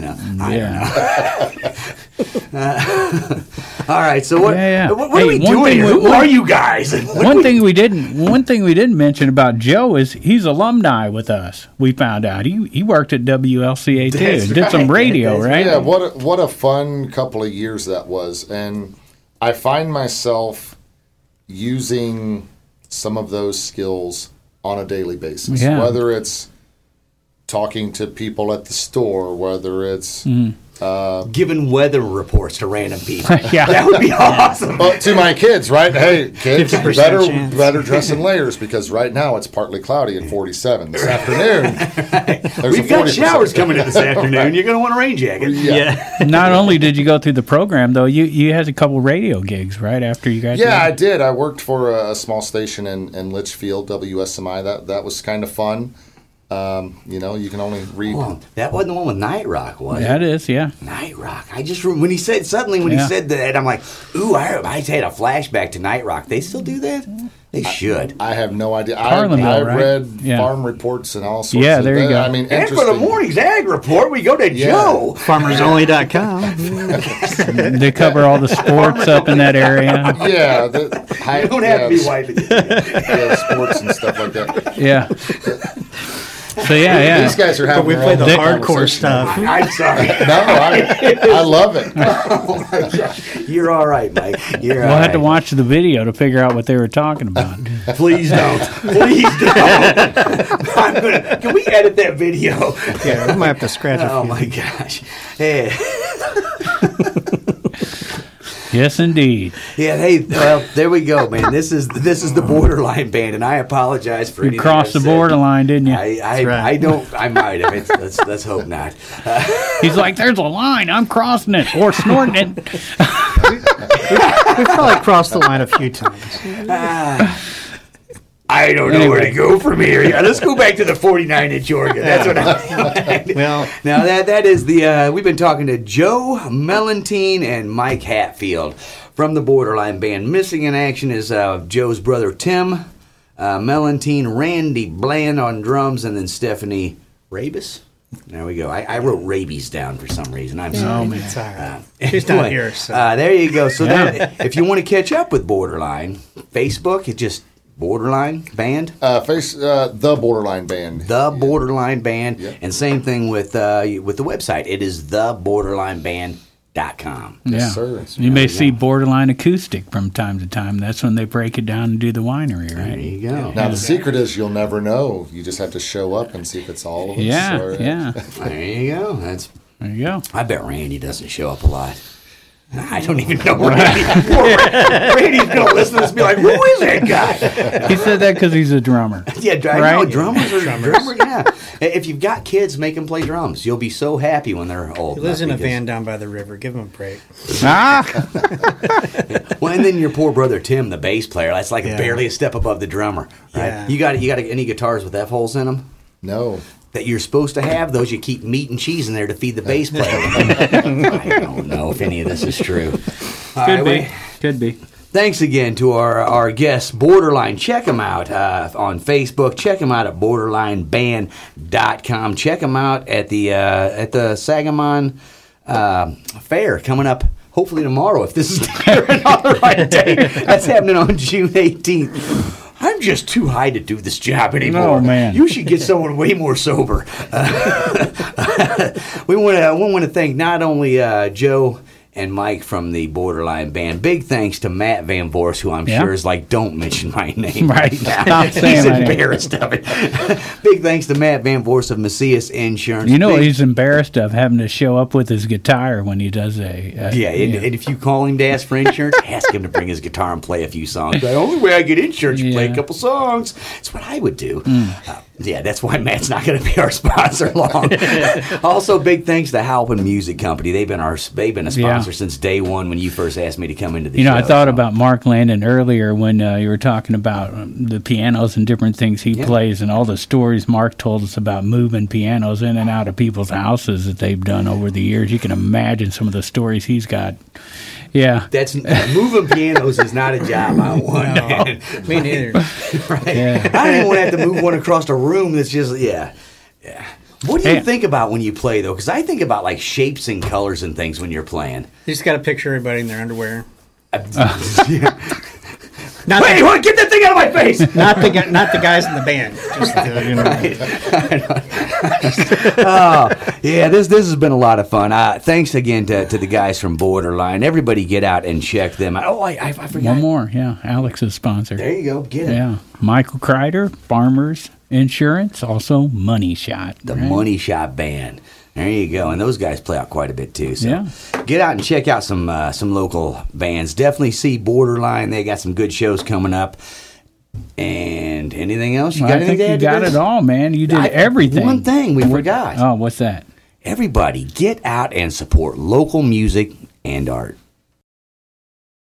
I don't know. All right, so what are we doing here? Who are you guys? One thing we didn't mention about Joe is he's alumni with us. We found out he worked at WLCA too. Did some radio, right? Yeah, what a fun couple of years that was. And I find myself using some of those skills on a daily basis, whether it's talking to people at the store, whether it's giving weather reports to random people. That would be awesome. Well, to my kids, right? Hey, kids, better dress in layers because right now it's partly cloudy and 47. This afternoon, we've got showers coming in this afternoon. You're going to want a rain jacket. Yeah. Not only did you go through the program, though, you had a couple radio gigs right after you got. Yeah, I did. I worked for a small station in Litchfield, WSMI. That was kind of fun. You can only read. Oh, that wasn't the one with Night Rock, was it? That is, yeah. Night Rock. I just when he said that, I'm like, ooh, I had a flashback to Night Rock. They still do that? They should. I have no idea. I right? read farm reports and all sorts. Yeah, there you go. I mean, and for the morning's ag report, we go to Joe. FarmersOnly.com. They cover all the sports up in that area. Yeah, you don't have to be white. Sports and stuff like that. Yeah. So yeah. These guys are But having we their play own the hardcore conversation. stuff. I'm sorry. No, I love it. Oh my gosh. You're all right, Mike. You're We'll have to watch the video to figure out what they were talking about. Please don't. Please don't. Can we edit that video? Yeah, we might have to scratch it. Oh my gosh. Yeah. Yes, indeed. Yeah, hey, well, there we go, man. This is the Borderline Band, and I apologize for You anything crossed I've the said. borderline, didn't you? I don't. I might have. Let's hope not. He's like, there's a line. I'm crossing it or snorting it. We've probably crossed the line a few times. I don't know where to go from here. Yeah, let's go back to the 49-inch organ. That's what I. Well, Now that is the we've been talking to Joe Mellentine and Mike Hatfield from the Borderline Band. Missing in action is Joe's brother Tim Mellentine, Randy Bland on drums, and then Stephanie Rabis. There we go. I wrote rabies down for some reason. I'm sorry. man. it's all right. She's not here, so. There you go. So then, if you want to catch up with Borderline, Facebook, it's just Borderline Band. The Borderline Band. The Borderline Band. Yep. And same thing with the website. It is theborderlineband.com. Yeah. Yes, sir. You may see Borderline Acoustic from time to time. That's when they break it down and do the winery, There right? you go. Now the secret is you'll never know. You just have to show up and see if it's all of us. Yeah, or- yeah. There you go. There you go. I bet Randy doesn't show up a lot. I don't even know Randy. Randy's going to listen to this and be like, who is that guy? He said that because he's a drummer. Yeah, I know, Right? drummers are drummers. Yeah. If you've got kids, make them play drums. You'll be so happy when they're old. He lives in a because- van down by the river. Give him a break. Ah! Well, and then your poor brother Tim, the bass player. That's like Yeah. barely a step above the drummer, right? Yeah. You got any guitars with F holes in them No. that you're supposed to have? Those you keep meat and cheese in there to feed the bass player. I don't know if any of this is true. All Could right, be. well, Could be. thanks again to our guests, Borderline. Check them out on Facebook. Check them out at borderlineband.com. Check them out at the Sangamon Fair coming up hopefully tomorrow if this is airing on the right day. That's happening on June 18th. I'm just too high to do this job anymore. Oh, man. You should get someone way more sober. We want to thank not only Joe and Mike from the Borderline Band. Big thanks to Matt Van Vorst, who I'm Yeah. sure is like, don't mention my name Right. now. Stop saying He's my name. embarrassed of it. Big thanks to Matt Van Vorst of Macias Insurance. You know Big- what he's embarrassed of, having to show up with his guitar when he does a... Yeah, and if you call him to ask for insurance, ask him to bring his guitar and play a few songs. The only way I get insurance, you play a Yeah. couple songs. That's what I would do. Yeah, that's why Matt's not going to be our sponsor long. Also, big thanks to Halpin Music Company. They've been a sponsor Yeah. since day one when you first asked me to come into the You know, show. I thought so. about Mark Landon earlier when you were talking about the pianos and different things he plays and all the stories Mark told us about moving pianos in and out of people's houses that they've done over the years. You can imagine some of the stories he's got. Yeah. That's moving pianos is not a job I want. man. Me neither. Right? Yeah. I don't even want to have to move one across a room that's just yeah. What do you Hey. think about when you play though? Because I think about like shapes and colors and things when you're playing. You just got to picture everybody in their underwear. Yeah. Not Wait, the, what? Get that thing out of my face! not the guys in the band. Just the, you know. Yeah, this has been a lot of fun. Thanks again to the guys from Borderline. Everybody get out and check them out. Oh, I forgot. One more. Yeah. Alex's sponsor. There you go. Get it. Yeah. Michael Kreider, Farmers Insurance, also Money Shot. The right? Money Shot Band. There you go. And those guys play out quite a bit too. So Yeah. get out and check out some local bands. Definitely see Borderline. They got some good shows coming up. And anything else? You got I anything think to you add to got this? it all, man. You did I- everything. one thing we forgot. Oh, what's that? Everybody get out and support local music and art.